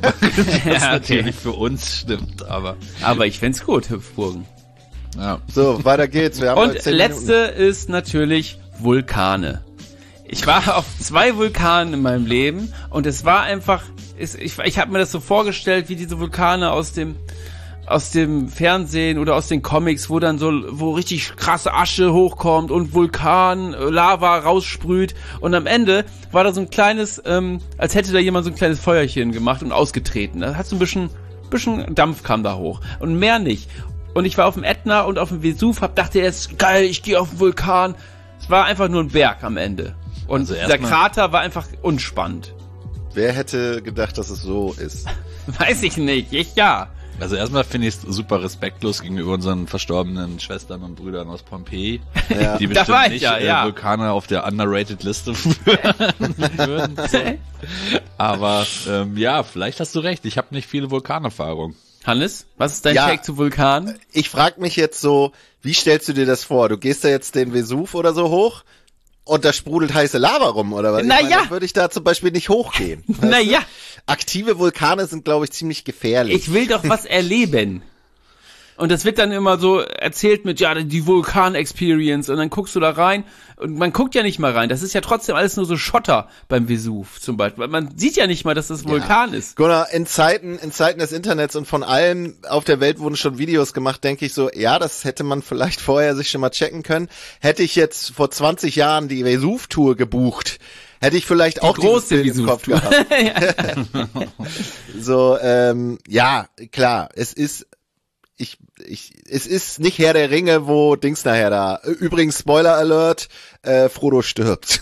Ja, okay. natürlich für uns stimmt, aber Aber ich find's gut, Hüpfburgen. ja. So, weiter geht's. Wir haben Und noch zehn letzte ist natürlich Vulkane. Ich war auf zwei Vulkanen in meinem Leben und es war einfach, es, ich, ich habe mir das so vorgestellt, wie diese Vulkane aus dem aus dem Fernsehen oder aus den Comics, wo dann so, wo richtig krasse Asche hochkommt und Vulkan, äh, Lava raussprüht und am Ende war da so ein kleines, ähm, als hätte da jemand so ein kleines Feuerchen gemacht und ausgetreten. Da hat so ein bisschen, bisschen Dampf kam da hoch und mehr nicht. Und ich war auf dem Ätna und auf dem Vesuv, hab dachte, jetzt geil, ich gehe auf den Vulkan. Es war einfach nur ein Berg am Ende. Und Also dieser erstmal- Krater war einfach unspannend. Wer hätte gedacht, dass es so ist? Weiß ich nicht, ich ja. Also erstmal finde ich es super respektlos gegenüber unseren verstorbenen Schwestern und Brüdern aus Pompeji, Ja. die Da bestimmt war ich nicht ja, äh, ja. Vulkane auf der underrated Liste führen würden. So. Aber ähm, ja, vielleicht hast du recht. Ich habe nicht viele Vulkanerfahrung. Hannes, was ist dein Ja. Take zu Vulkan? Ich frag mich jetzt so, wie stellst du dir das vor? Du gehst da jetzt den Vesuv oder so hoch und da sprudelt heiße Lava rum, oder was? Ich Na meine, ja. dann würde ich da zum Beispiel nicht hochgehen. weißt du? Naja, Aktive Vulkane sind, glaube ich, ziemlich gefährlich. ich will doch was erleben. Und das wird dann immer so erzählt mit, ja, die Vulkan-Experience. Und dann guckst du da rein. Und man guckt ja nicht mal rein. Das ist ja trotzdem alles nur so Schotter beim Vesuv zum Beispiel. Man sieht ja nicht mal, dass das ein Vulkan ist. Gunnar, in Zeiten, in Zeiten des Internets und von allem auf der Welt wurden schon Videos gemacht, denke ich so, ja, das hätte man vielleicht vorher sich schon mal checken können. Hätte ich jetzt vor zwanzig Jahren die Vesuv-Tour gebucht, hätte ich vielleicht auch dieses große Bild im Kopf Vesuv-Tour. gehabt. So, ähm, ja, klar, es ist, ich, ich, es ist nicht Herr der Ringe, wo Dings nachher da. Übrigens, Spoiler Alert, äh, Frodo stirbt.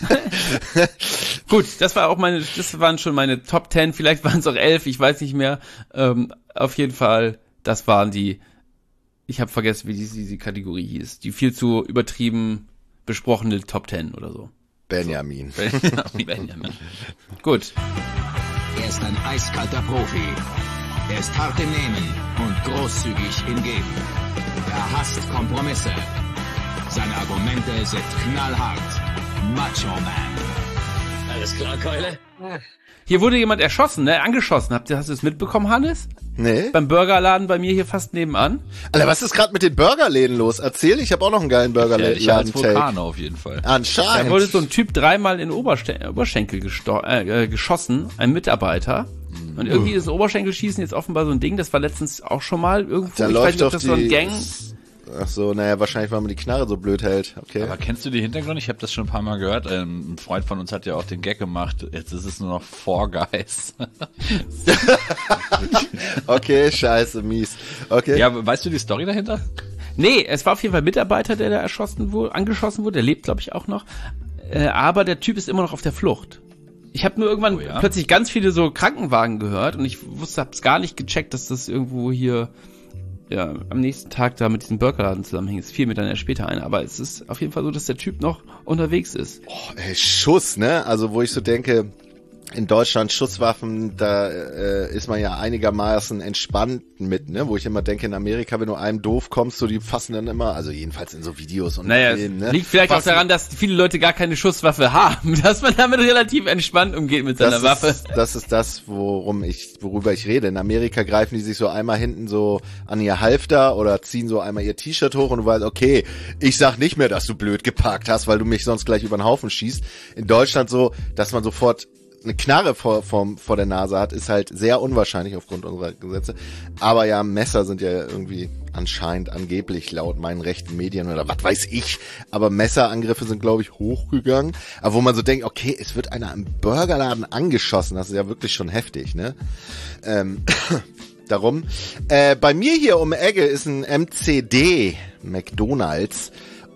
Gut, das war auch meine, das waren schon meine Top Ten. Vielleicht waren es auch elf, ich weiß nicht mehr. Ähm, auf jeden Fall, das waren die ich habe vergessen, wie diese, diese Kategorie hieß. Die viel zu übertrieben besprochene Top Ten oder so. Benjamin. Benjamin. Benjamin. Gut. Er ist ein eiskalter Profi. Er ist hart im Nehmen und großzügig im Geben. Er hasst Kompromisse. Seine Argumente sind knallhart. Macho Man. Alles klar, Keule? Hier wurde jemand erschossen, ne? Angeschossen. Habt ihr, hast du es mitbekommen, Hannes? Nee. Beim Burgerladen bei mir hier fast nebenan. Alter, was ist gerade mit den Burgerläden los? Erzähl, ich habe auch noch einen geilen Gefährlicher als Burgerladen-Take. Vulkane auf jeden Fall. Da Anscheinend. wurde so ein Typ dreimal in den Oberste- Oberschenkel gesto- äh, geschossen, ein Mitarbeiter. Und irgendwie ist Oberschenkelschießen jetzt offenbar so ein Ding, das war letztens auch schon mal irgendwo. Da ich läuft weiß nicht, ob doch das so ein die- Gang. Ach so, naja, wahrscheinlich, weil man die Knarre so blöd hält. Okay. Aber kennst du die Hintergründe? Ich habe das schon ein paar Mal gehört. Ähm, ein Freund von uns hat ja auch den Gag gemacht. Jetzt ist es nur noch Four Guys. Okay, scheiße, mies. Okay. Ja, weißt du die Story dahinter? Nee, es war auf jeden Fall ein Mitarbeiter, der da erschossen wurde, angeschossen wurde, der lebt, glaube ich, auch noch. Äh, aber der Typ ist immer noch auf der Flucht. Ich habe nur irgendwann Oh ja? plötzlich ganz viele so Krankenwagen gehört und ich wusste, hab's gar nicht gecheckt, dass das irgendwo hier ja am nächsten Tag da mit diesem Burgerladen zusammenhängt. Es fiel mir dann erst später ein, aber es ist auf jeden Fall so, dass der Typ noch unterwegs ist. Oh, ey, Schuss, ne? Also, wo ich so denke, in Deutschland Schusswaffen, da äh, ist man ja einigermaßen entspannt mit, ne? Wo ich immer denke, in Amerika, wenn du einem doof kommst, so die fassen dann immer, also jedenfalls in so Videos und Naja, Filmen, es ne? liegt vielleicht auch Fassen- daran, dass viele Leute gar keine Schusswaffe haben, dass man damit relativ entspannt umgeht mit seiner das Waffe. Ist, das ist das, worum ich, worüber ich rede. In Amerika greifen die sich so einmal hinten so an ihr Halfter oder ziehen so einmal ihr T-Shirt hoch und du weißt, okay, ich sag nicht mehr, dass du blöd geparkt hast, weil du mich sonst gleich über den Haufen schießt. In Deutschland so, dass man sofort eine Knarre vor, vor, vor der Nase hat, ist halt sehr unwahrscheinlich aufgrund unserer Gesetze. Aber ja, Messer sind ja irgendwie anscheinend angeblich laut meinen rechten Medien oder was weiß ich. Aber Messerangriffe sind, glaube ich, hochgegangen. Aber wo man so denkt, okay, es wird einer im Burgerladen angeschossen. Das ist ja wirklich schon heftig, ne? Ähm, darum. Äh, bei mir hier um die Ecke ist ein M C D, McDonald's.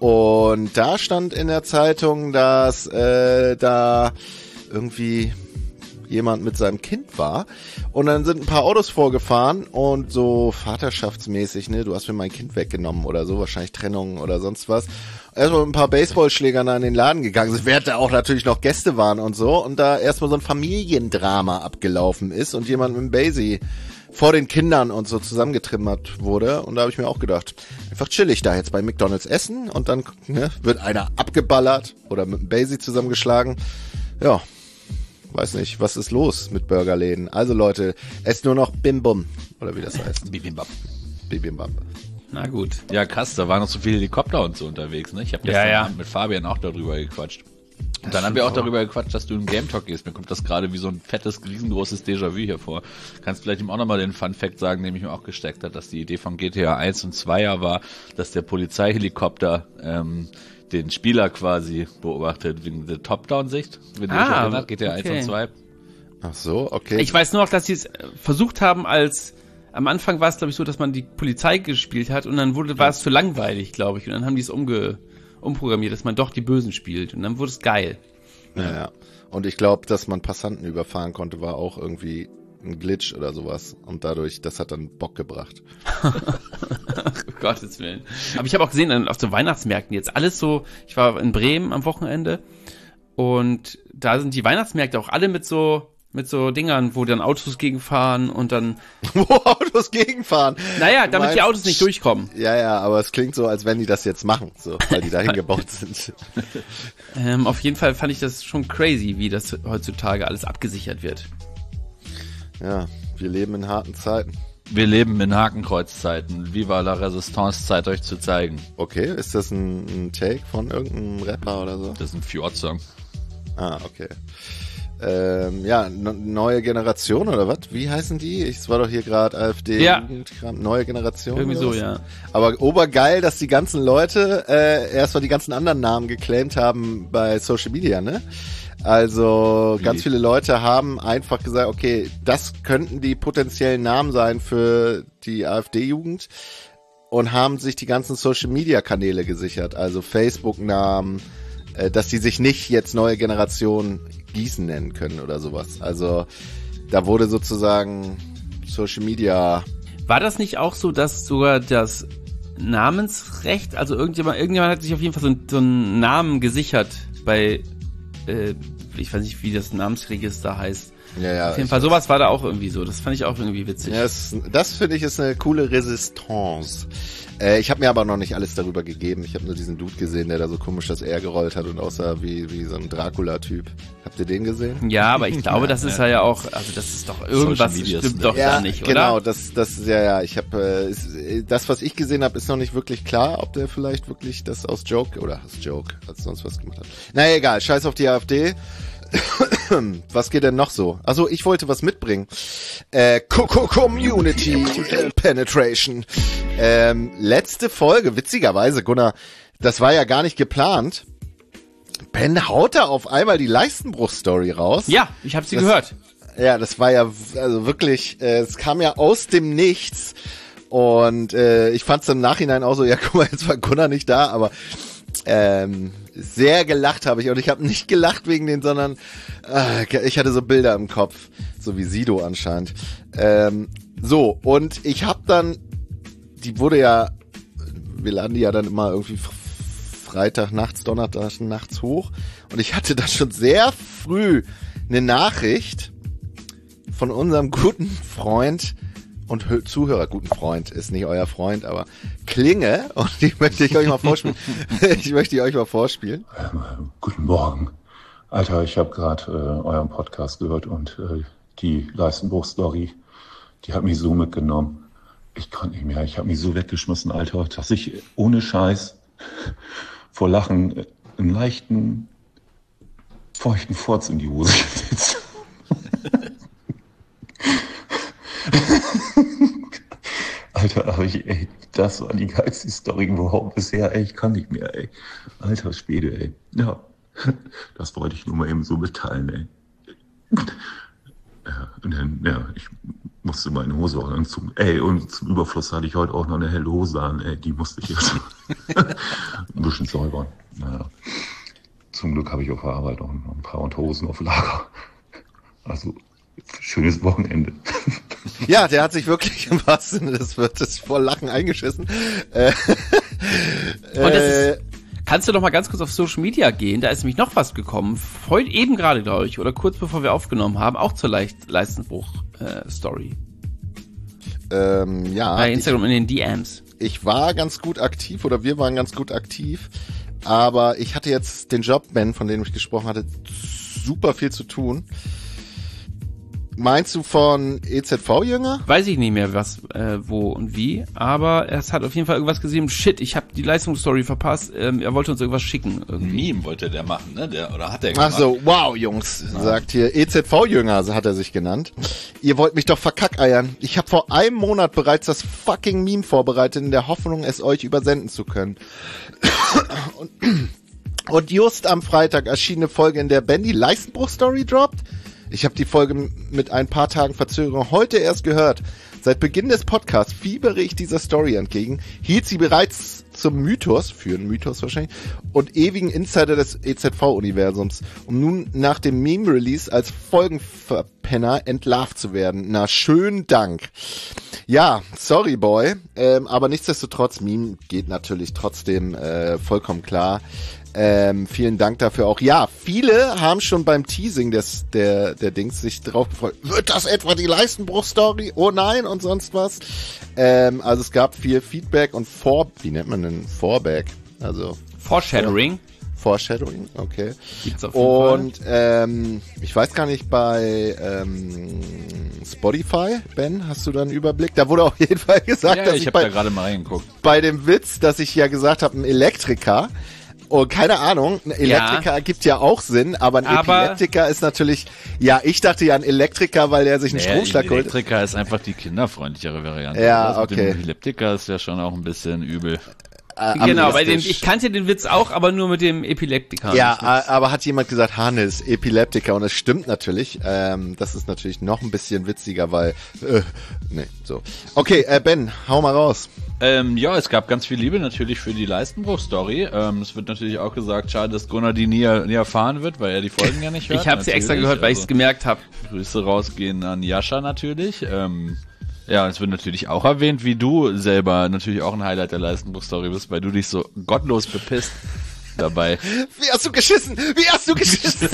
Und da stand in der Zeitung, dass äh, da irgendwie jemand mit seinem Kind war und dann sind ein paar Autos vorgefahren und so vaterschaftsmäßig, ne, du hast mir mein Kind weggenommen oder so, wahrscheinlich Trennung oder sonst was. Erstmal mit ein paar Baseballschlägern da in den Laden gegangen sind, während da auch natürlich noch Gäste waren und so und da erstmal so ein Familiendrama abgelaufen ist und jemand mit dem Basie vor den Kindern und so zusammengetrimmert wurde und da habe ich mir auch gedacht, einfach chillig da jetzt bei McDonald's essen und dann ne, wird einer abgeballert oder mit dem Basie zusammengeschlagen. Ja, weiß nicht, was ist los mit Burgerläden? Also Leute, esst nur noch Bim Bum, oder wie das heißt. Bibimbap. Bibimbap. Na gut. Ja, krass, da waren noch so viele Helikopter und so unterwegs, ne? Ich habe Ja, gestern ja. Abend mit Fabian auch darüber gequatscht. Und dann haben wir auch darüber gequatscht, dass du in Game Talk gehst. Mir kommt das gerade wie so ein fettes, riesengroßes Déjà-vu hier vor. Kannst vielleicht ihm auch nochmal den Fun-Fact sagen, den ich mir auch gesteckt hat, dass die Idee von G T A eins und zwei ja war, dass der Polizeihelikopter ähm, den Spieler quasi beobachtet, wegen der Top-Down-Sicht, wenn du dich Ah, erinnerst, G T A okay. eins und zwei. Ach so, okay. Ich weiß nur noch, dass sie es äh, versucht haben, als am Anfang war es, glaube ich, so, dass man die Polizei gespielt hat und dann wurde war es zu langweilig, glaube ich. Und dann haben die es umge umprogrammiert, dass man doch die Bösen spielt. Und dann wurde es geil. ja, ja. Und ich glaube, dass man Passanten überfahren konnte, war auch irgendwie ein Glitch oder sowas. Und dadurch, das hat dann Bock gebracht. Um Gottes Willen. Aber ich habe auch gesehen, dann auf so Weihnachtsmärkten jetzt alles so, ich war in Bremen am Wochenende und da sind die Weihnachtsmärkte auch alle mit so mit so Dingern, wo dann Autos gegenfahren und dann, Wo Autos gegenfahren. naja, Du damit die meinst- Autos nicht durchkommen. Ja, ja, aber es klingt so, als wenn die das jetzt machen, so, weil die dahin gebaut sind. Ähm, auf jeden Fall fand ich das schon crazy, wie das heutzutage alles abgesichert wird. Ja, wir leben in harten Zeiten. Wir leben in Hakenkreuzzeiten. Viva la Resistance, Zeit euch zu zeigen. Okay, ist das ein, ein Take von irgendeinem Rapper oder so? Das ist ein Fjord-Song. Ah, okay. Ähm, ja, no, neue Generation oder was? Wie heißen die? Ich- Es war doch hier gerade AfD. Ja. Jugendkram, neue Generation. Irgendwie oder so, was? ja. Aber obergeil, dass die ganzen Leute äh, erstmal die ganzen anderen Namen geclaimt haben bei Social Media, ne? Also Wie? ganz viele Leute haben einfach gesagt, okay, das könnten die potenziellen Namen sein für die AfD-Jugend und haben sich die ganzen Social-Media-Kanäle gesichert, also Facebook-Namen, äh, dass die sich nicht jetzt neue Generation Gießen nennen können oder sowas. Also da wurde sozusagen Social-Media. War das nicht auch so, dass sogar das Namensrecht, also irgendjemand, irgendjemand hat sich auf jeden Fall so, ein, so einen Namen gesichert bei, äh, ich weiß nicht, wie das Namensregister heißt. Ja, ja. Auf jeden Fall, sowas war da auch irgendwie so. Das fand ich auch irgendwie witzig. Ja, das, das finde ich ist eine coole Resistance. Äh, ich habe mir aber noch nicht alles darüber gegeben. Ich habe nur diesen Dude gesehen, der da so komisch das R gerollt hat und aussah wie, wie so ein Dracula-Typ. Habt ihr den gesehen? Ja, aber ich glaube, das ist ja, ja auch, also das ist doch irgendwas stimmt doch ja, da nicht, oder? Genau, das, das, ja, ja. Ich habe, äh, das, was ich gesehen habe, ist noch nicht wirklich klar, ob der vielleicht wirklich das aus Joke oder aus Joke als sonst was gemacht hat. Naja, egal. Scheiß auf die AfD. Was geht denn noch so? Also ich wollte was mitbringen. Äh, Community Penetration. Ähm, letzte Folge, witzigerweise, Gunnar, das war ja gar nicht geplant. Ben haut da auf einmal die Leistenbruch-Story raus. Ja, ich habe sie das, gehört. Ja, das war ja also wirklich, äh, es kam ja aus dem Nichts. Und äh, ich fand es im Nachhinein auch so, ja guck mal, jetzt war Gunnar nicht da, aber ähm, sehr gelacht habe ich. Und ich habe nicht gelacht wegen den, sondern äh, ich hatte so Bilder im Kopf, so wie Sido anscheinend. Ähm, so, und ich habe dann, die wurde ja, wir laden die ja dann immer irgendwie Freitag nachts, Donnerstag nachts hoch. Und ich hatte da schon sehr früh eine Nachricht von unserem guten Freund und Zuhörer, guten Freund, ist nicht euer Freund, aber Klinge, und die möchte ich euch mal vorspielen. ich möchte die euch mal vorspielen. Ähm, guten Morgen. Alter, ich habe gerade äh, euren Podcast gehört und äh, die Leistenbruch-Story, die hat mich so mitgenommen. Ich konnte nicht mehr, ich habe mich so weggeschmissen, Alter, dass ich ohne Scheiß vor Lachen einen leichten, feuchten Furz in die Hose gesetzt. Alter, aber ich, ey, das war die geilste Story überhaupt bisher, ey, ich kann nicht mehr, ey. Alter Schwede, ey. Ja, das wollte ich nur mal eben so mitteilen, ey. Ja, und dann, ja, ich musste meine Hose auch anziehen. Ey, und zum Überfluss hatte ich heute auch noch eine helle Hose an, ey, die musste ich jetzt ein bisschen säubern. Naja. Zum Glück habe ich auf der Arbeit noch ein paar Unterhosen auf Lager. Also, schönes Wochenende. Ja, der hat sich wirklich im wahrsten Sinne des Wortes vor Lachen eingeschissen. Äh, Und das ist, kannst du doch mal ganz kurz auf Social Media gehen, da ist nämlich noch was gekommen, heute eben gerade, glaube ich, oder kurz bevor wir aufgenommen haben, auch zur Leicht Leistenbruch-Story. Ähm, ja. Bei Instagram ich, in den D Ms. Ich war ganz gut aktiv, oder wir waren ganz gut aktiv, aber ich hatte jetzt den Job, Ben, von dem ich gesprochen hatte, super viel zu tun. Meinst du von E Z V-Jünger? Weiß ich nicht mehr, was, äh, wo und wie, aber es hat auf jeden Fall irgendwas gesehen. Shit, ich habe die Leistungsstory verpasst. Ähm, er wollte uns irgendwas schicken. Irgendwie. Meme wollte der machen, ne? Der, oder hat der gemacht? Ach so, wow, Jungs, ja. Sagt hier E Z V-Jünger, hat er sich genannt. Ihr wollt mich doch verkackeiern. Ich habe vor einem Monat bereits das fucking Meme vorbereitet, in der Hoffnung, es euch übersenden zu können. und, und just am Freitag erschien eine Folge, in der Ben die Leistenbruch-Story droppt. Ich habe die Folge mit ein paar Tagen Verzögerung heute erst gehört. Seit Beginn des Podcasts fiebere ich dieser Story entgegen, hielt sie bereits zum Mythos, für einen Mythos wahrscheinlich, und ewigen Insider des E Z V-Universums, um nun nach dem Meme-Release als Folgenverpenner entlarvt zu werden. Na, schönen Dank. Ja, sorry, Boy, ähm, aber nichtsdestotrotz, Meme geht natürlich trotzdem äh, vollkommen klar. Ähm, vielen Dank dafür auch. Ja, viele haben schon beim Teasing des, der, der Dings sich drauf gefreut. Wird das etwa die Leistenbruch-Story? Oh nein, und sonst was. Ähm, also es gab viel Feedback und Vor, wie nennt man denn? Vorback. Also. Foreshadowing. Foreshadowing, okay. Gibt's auf jeden und, ähm, ich weiß gar nicht, bei, ähm, Spotify, Ben, hast du da einen Überblick? Da wurde auf jeden Fall gesagt, ja, dass ich, ich hab bei, da gerade mal reingeguckt. Bei dem Witz, dass ich ja gesagt habe, ein Elektriker. Oh, keine Ahnung, ein Elektriker ja. Gibt ja auch Sinn, aber ein aber Epileptiker ist natürlich, ja, ich dachte ja ein Elektriker, weil der sich einen naja, Stromschlag holt. Elektriker ist einfach die kinderfreundlichere Variante. Ja, das okay. Mit dem Epileptiker ist ja schon auch ein bisschen übel. Äh, genau, bei dem, ich kannte den Witz auch, aber nur mit dem Epileptiker. Ja, aber hat jemand gesagt, Hannes, Epileptiker, und es stimmt natürlich. Ähm, das ist natürlich noch ein bisschen witziger, weil, äh, nee, so. Okay, äh, Ben, hau mal raus. Ähm, ja, es gab ganz viel Liebe natürlich für die Leistenbruch-Story. Ähm, es wird natürlich auch gesagt, schade, dass Gunnar die nie, nie erfahren wird, weil er die Folgen ja nicht hört. Ich habe sie extra gehört, weil ich es also, gemerkt habe. Grüße rausgehen an Jascha natürlich. Ähm, Ja, und es wird natürlich auch erwähnt, wie du selber natürlich auch ein Highlight der Leistenbruch-Story bist, weil du dich so gottlos bepisst dabei. Wie hast du geschissen? Wie hast du geschissen?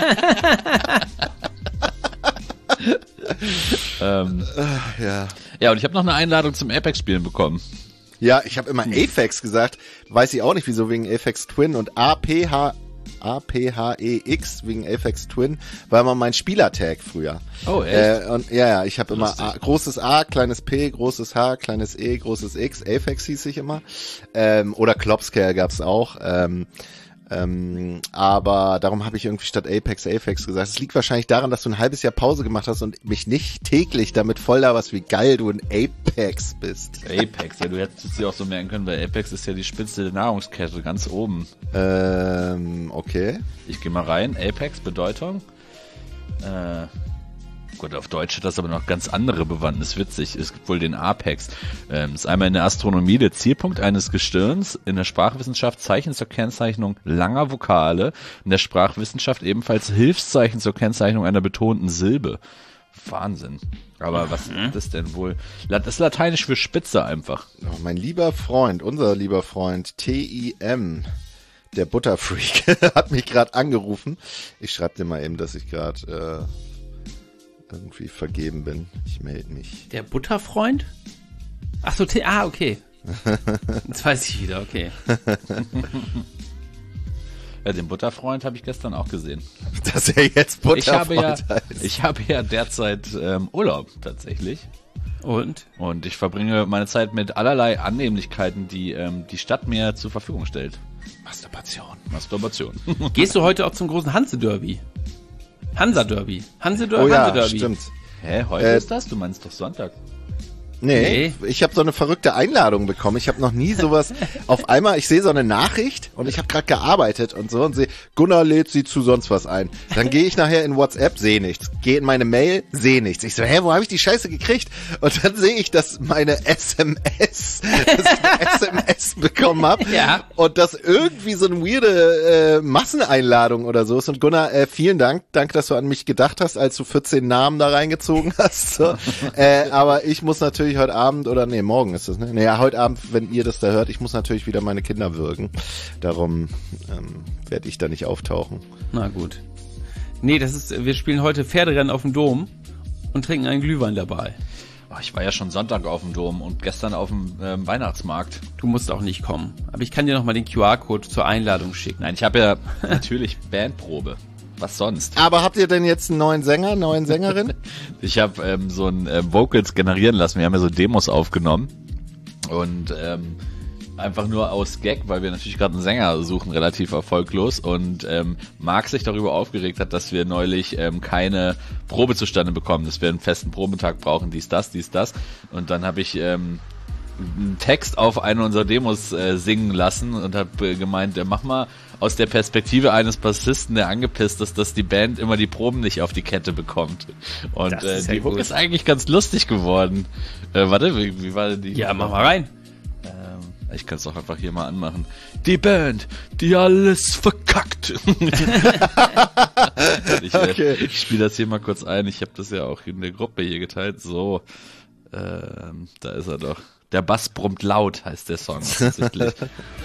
ähm, ja. Ja, und ich habe noch eine Einladung zum Apex-Spielen bekommen. Ja, ich habe immer Aphex gesagt. Weiß ich auch nicht, wieso, wegen Aphex Twin und A P H A P H E X wegen Aphex Twin, war immer mein Spielertag früher. Oh, echt? Äh, und ja, ja, ich habe immer A, großes A, kleines P, großes H, kleines E, großes X, Aphex hieß ich immer. Ähm, oder Klopscare gab's auch. Ähm, ähm, aber darum habe ich irgendwie statt Apex Aphex gesagt. Es liegt wahrscheinlich daran, dass du ein halbes Jahr Pause gemacht hast und mich nicht täglich damit voll da was, wie geil du in Apex bist. Apex, ja, du hättest es dir auch so merken können, weil Apex ist ja die Spitze der Nahrungskette, ganz oben. Ähm, okay. Ich gehe mal rein. Apex, Bedeutung. Äh, gut, auf Deutsch hat das aber noch ganz andere Bewandtnis. Witzig, es gibt wohl den Apex. Ähm, ist einmal in der Astronomie der Zielpunkt eines Gestirns, in der Sprachwissenschaft Zeichen zur Kennzeichnung langer Vokale, in der Sprachwissenschaft ebenfalls Hilfszeichen zur Kennzeichnung einer betonten Silbe. Wahnsinn. Aber was ist das denn wohl? Das ist lateinisch für Spitze einfach. Oh, mein lieber Freund, unser lieber Freund T I M, der Butterfreak, hat mich gerade angerufen. Ich schreibe dir mal eben, dass ich gerade äh, irgendwie vergeben bin. Ich melde mich. Der Butterfreund? Ach so, T- ah, okay. Jetzt weiß ich wieder, okay. Ja, den Butterfreund habe ich gestern auch gesehen. Dass er jetzt Butterfreund ich habe ja, heißt. Ich habe ja derzeit ähm, Urlaub tatsächlich. Und? Und ich verbringe meine Zeit mit allerlei Annehmlichkeiten, die ähm, die Stadt mir zur Verfügung stellt. Masturbation. Masturbation. Gehst du heute auch zum großen Hanse-Derby? Hansa-Derby. Hanse-Derby. Oh ja, Hanse-Derby. stimmt. Hä, heute Äh, ist das? Du meinst doch Sonntag. Nee, nee, ich habe so eine verrückte Einladung bekommen. Ich habe noch nie sowas. Auf einmal, ich sehe so eine Nachricht und ich habe gerade gearbeitet und so und sehe, Gunnar lädt sie zu sonst was ein. Dann gehe ich nachher in WhatsApp, sehe nichts. Gehe in meine Mail, sehe nichts. Ich so, hä, wo habe ich die Scheiße gekriegt? Und dann sehe ich, dass meine S M S, dass ich eine S M S bekommen habe Ja. und dass irgendwie so eine weirde äh, Masseneinladung oder so ist. Und Gunnar, äh, vielen Dank, danke, dass du an mich gedacht hast, als du vierzehn Namen da reingezogen hast. So. äh, aber ich muss natürlich heute Abend, oder nee, morgen ist das, ne? Nee, ja, heute Abend, wenn ihr das da hört, ich muss natürlich wieder meine Kinder würgen. Darum ähm, werde ich da nicht auftauchen. Na gut. Nee, das ist, wir spielen heute Pferderennen auf dem Dom und trinken einen Glühwein dabei. Oh, ich war ja schon Sonntag auf dem Dom und gestern auf dem ähm, Weihnachtsmarkt. Du musst auch nicht kommen. Aber ich kann dir noch mal den Q R-Code zur Einladung schicken. Nein, ich habe ja natürlich Bandprobe. Was sonst? Aber habt ihr denn jetzt einen neuen Sänger, neuen Sängerin? Ich habe ähm, so ein ähm, Vocals generieren lassen. Wir haben ja so Demos aufgenommen und ähm, einfach nur aus Gag, weil wir natürlich gerade einen Sänger suchen, relativ erfolglos und ähm, Marc sich darüber aufgeregt hat, dass wir neulich ähm, keine Probe zustande bekommen, dass wir einen festen Probetag brauchen, dies, das, dies, das und dann habe ich ähm, einen Text auf eine unserer Demos äh, singen lassen und habe äh, gemeint, äh, mach mal aus der Perspektive eines Bassisten, der angepisst ist, dass die Band immer die Proben nicht auf die Kette bekommt. Und Das äh, ist ja die Hook gut. ist eigentlich ganz lustig geworden. Äh, warte, wie, wie war denn die? Ja, mach mal rein. Ähm, ich kann es doch einfach hier mal anmachen. Die Band, die alles verkackt. ich äh, Okay. ich spiele das hier mal kurz ein. Ich habe das ja auch in der Gruppe hier geteilt. So, ähm, da ist er doch. Der Bass brummt laut, heißt der Song. Offensichtlich.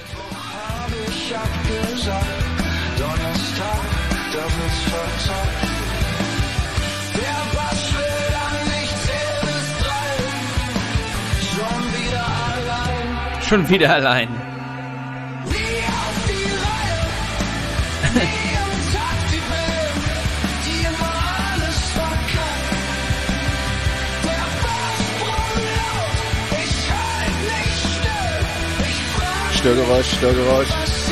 Schon wieder allein. Störgeräusch, Störgeräusch.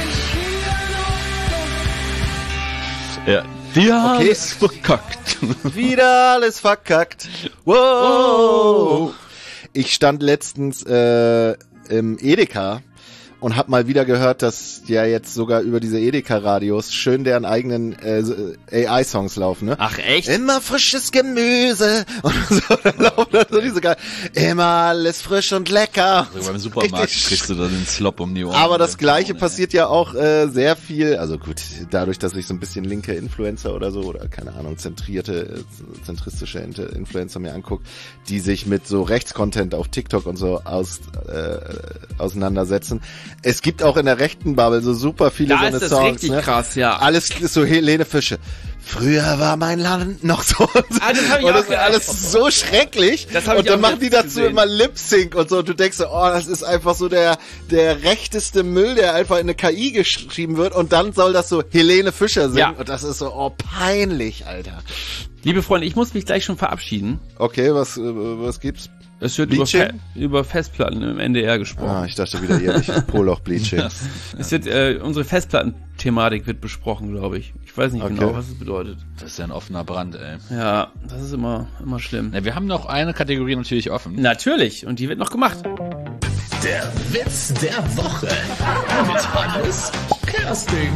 Ja. Die haben Okay. es verkackt. Wieder alles verkackt. Wow. Ich stand letztens äh, im Edeka und hab mal wieder gehört, dass ja jetzt sogar über diese Edeka-Radios schön deren eigenen äh, A I-Songs laufen, ne? Ach echt? Immer frisches Gemüse und so, dann laufen dann so diese geil. Immer alles frisch und lecker. Also beim Supermarkt Richtig. kriegst du dann den Slop um die Ohren. Aber das Gleiche Ey. passiert ja auch äh, sehr viel, also gut, dadurch, dass ich so ein bisschen linke Influencer oder so, oder keine Ahnung, zentrierte, äh, zentristische Influencer mir angucke, die sich mit so Rechtscontent auf TikTok und so aus, äh, auseinandersetzen. Es gibt auch in der rechten Bubble so super viele Da so ist eine das Songs, richtig ne? krass, ja. Alles ist so Helene Fische. Früher war mein Land noch so und so. Ah, das hab ich und auch das ist alles so schrecklich. Das hab ich und dann auch machen die letztens dazu gesehen. immer Lip-Sync und so. Und du denkst so, oh, das ist einfach so der, der rechteste Müll, der einfach in eine K I geschrieben wird. Und dann soll das so Helene Fischer singen. Ja. Und das ist so, oh, peinlich, Alter. Liebe Freunde, ich muss mich gleich schon verabschieden. Okay, was, äh, was gibt's? Es wird über, Bleaching? Fe über Festplatten im N D R gesprochen. Ah, ich dachte wieder ehrlich, Poloch-Bleaching. Es wird, äh, unsere Festplatten-Thematik wird besprochen, glaube ich. Ich weiß nicht Okay. genau, was es bedeutet. Das ist ja ein offener Brand, ey. Ja, das ist immer, immer schlimm. Na, wir haben noch eine Kategorie natürlich offen. Natürlich, und die wird noch gemacht. Der Witz der Woche mit Hannes Kersting.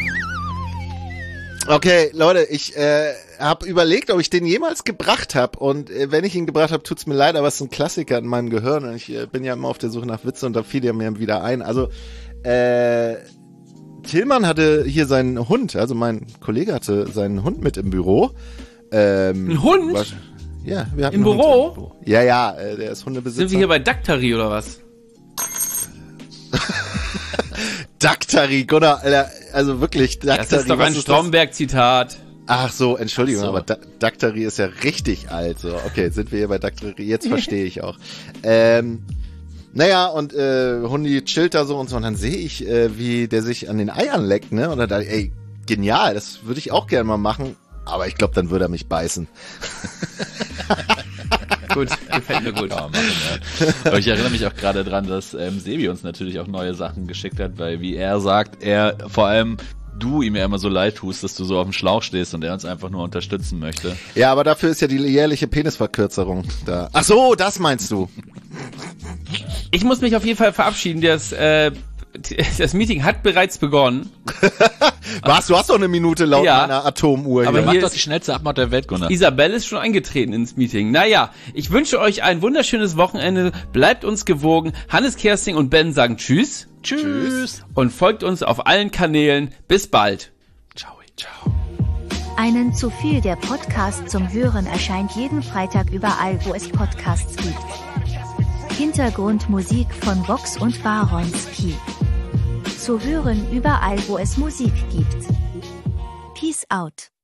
Okay, Leute, ich äh, habe überlegt, ob ich den jemals gebracht habe. Und äh, wenn ich ihn gebracht habe, tut's mir leid, aber es ist ein Klassiker in meinem Gehirn. Und ich äh, bin ja immer auf der Suche nach Witze und da fiel er mir wieder ein. Also, äh, Tillmann hatte hier seinen Hund, also mein Kollege hatte seinen Hund mit im Büro. Ähm, Ein Hund? war- Ja, wir hatten Im einen Hund Büro? im Büro. Ja, ja, äh, der ist Hundebesitzer. Sind wir hier bei Daktari oder was? Daktari, Gunnar, Alter, also wirklich, Daktari. Das ist doch was ein das? Stromberg-Zitat. Ach so, Entschuldigung, Ach so. aber da Daktari ist ja richtig alt. So, okay, sind wir hier bei Daktari, jetzt verstehe ich auch. Ähm, naja, und äh, Hundi chillt da so und so, und dann sehe ich, äh, wie der sich an den Eiern leckt, ne? Und dann dachte ich, ey, genial, das würde ich auch gerne mal machen, aber ich glaube, dann würde er mich beißen. Gut, gefällt mir gut. Kann man machen, ja. Aber ich erinnere mich auch gerade dran, dass ähm, Sebi uns natürlich auch neue Sachen geschickt hat, weil wie er sagt, er vor allem du ihm ja immer so leid tust, dass du so auf dem Schlauch stehst und er uns einfach nur unterstützen möchte. Ja, aber dafür ist ja die jährliche Penisverkürzerung da. Ach so, das meinst du? Ich muss mich auf jeden Fall verabschieden. Das, äh, das Meeting hat bereits begonnen. Was? Du hast doch eine Minute laut Ja. meiner Atomuhr Aber hier. Mach hier doch ist- die schnellste Abmord der Welt, Gunnar. Isabelle ist schon eingetreten ins Meeting. Naja, ich wünsche euch ein wunderschönes Wochenende. Bleibt uns gewogen. Hannes Kersting und Ben sagen Tschüss. Tschüss. Und folgt uns auf allen Kanälen. Bis bald. Ciao, ciao. Einen zu viel der Podcast zum Hören erscheint jeden Freitag überall, wo es Podcasts gibt. Hintergrundmusik von Vox und Baronski. Zu hören überall, wo es Musik gibt. Peace out.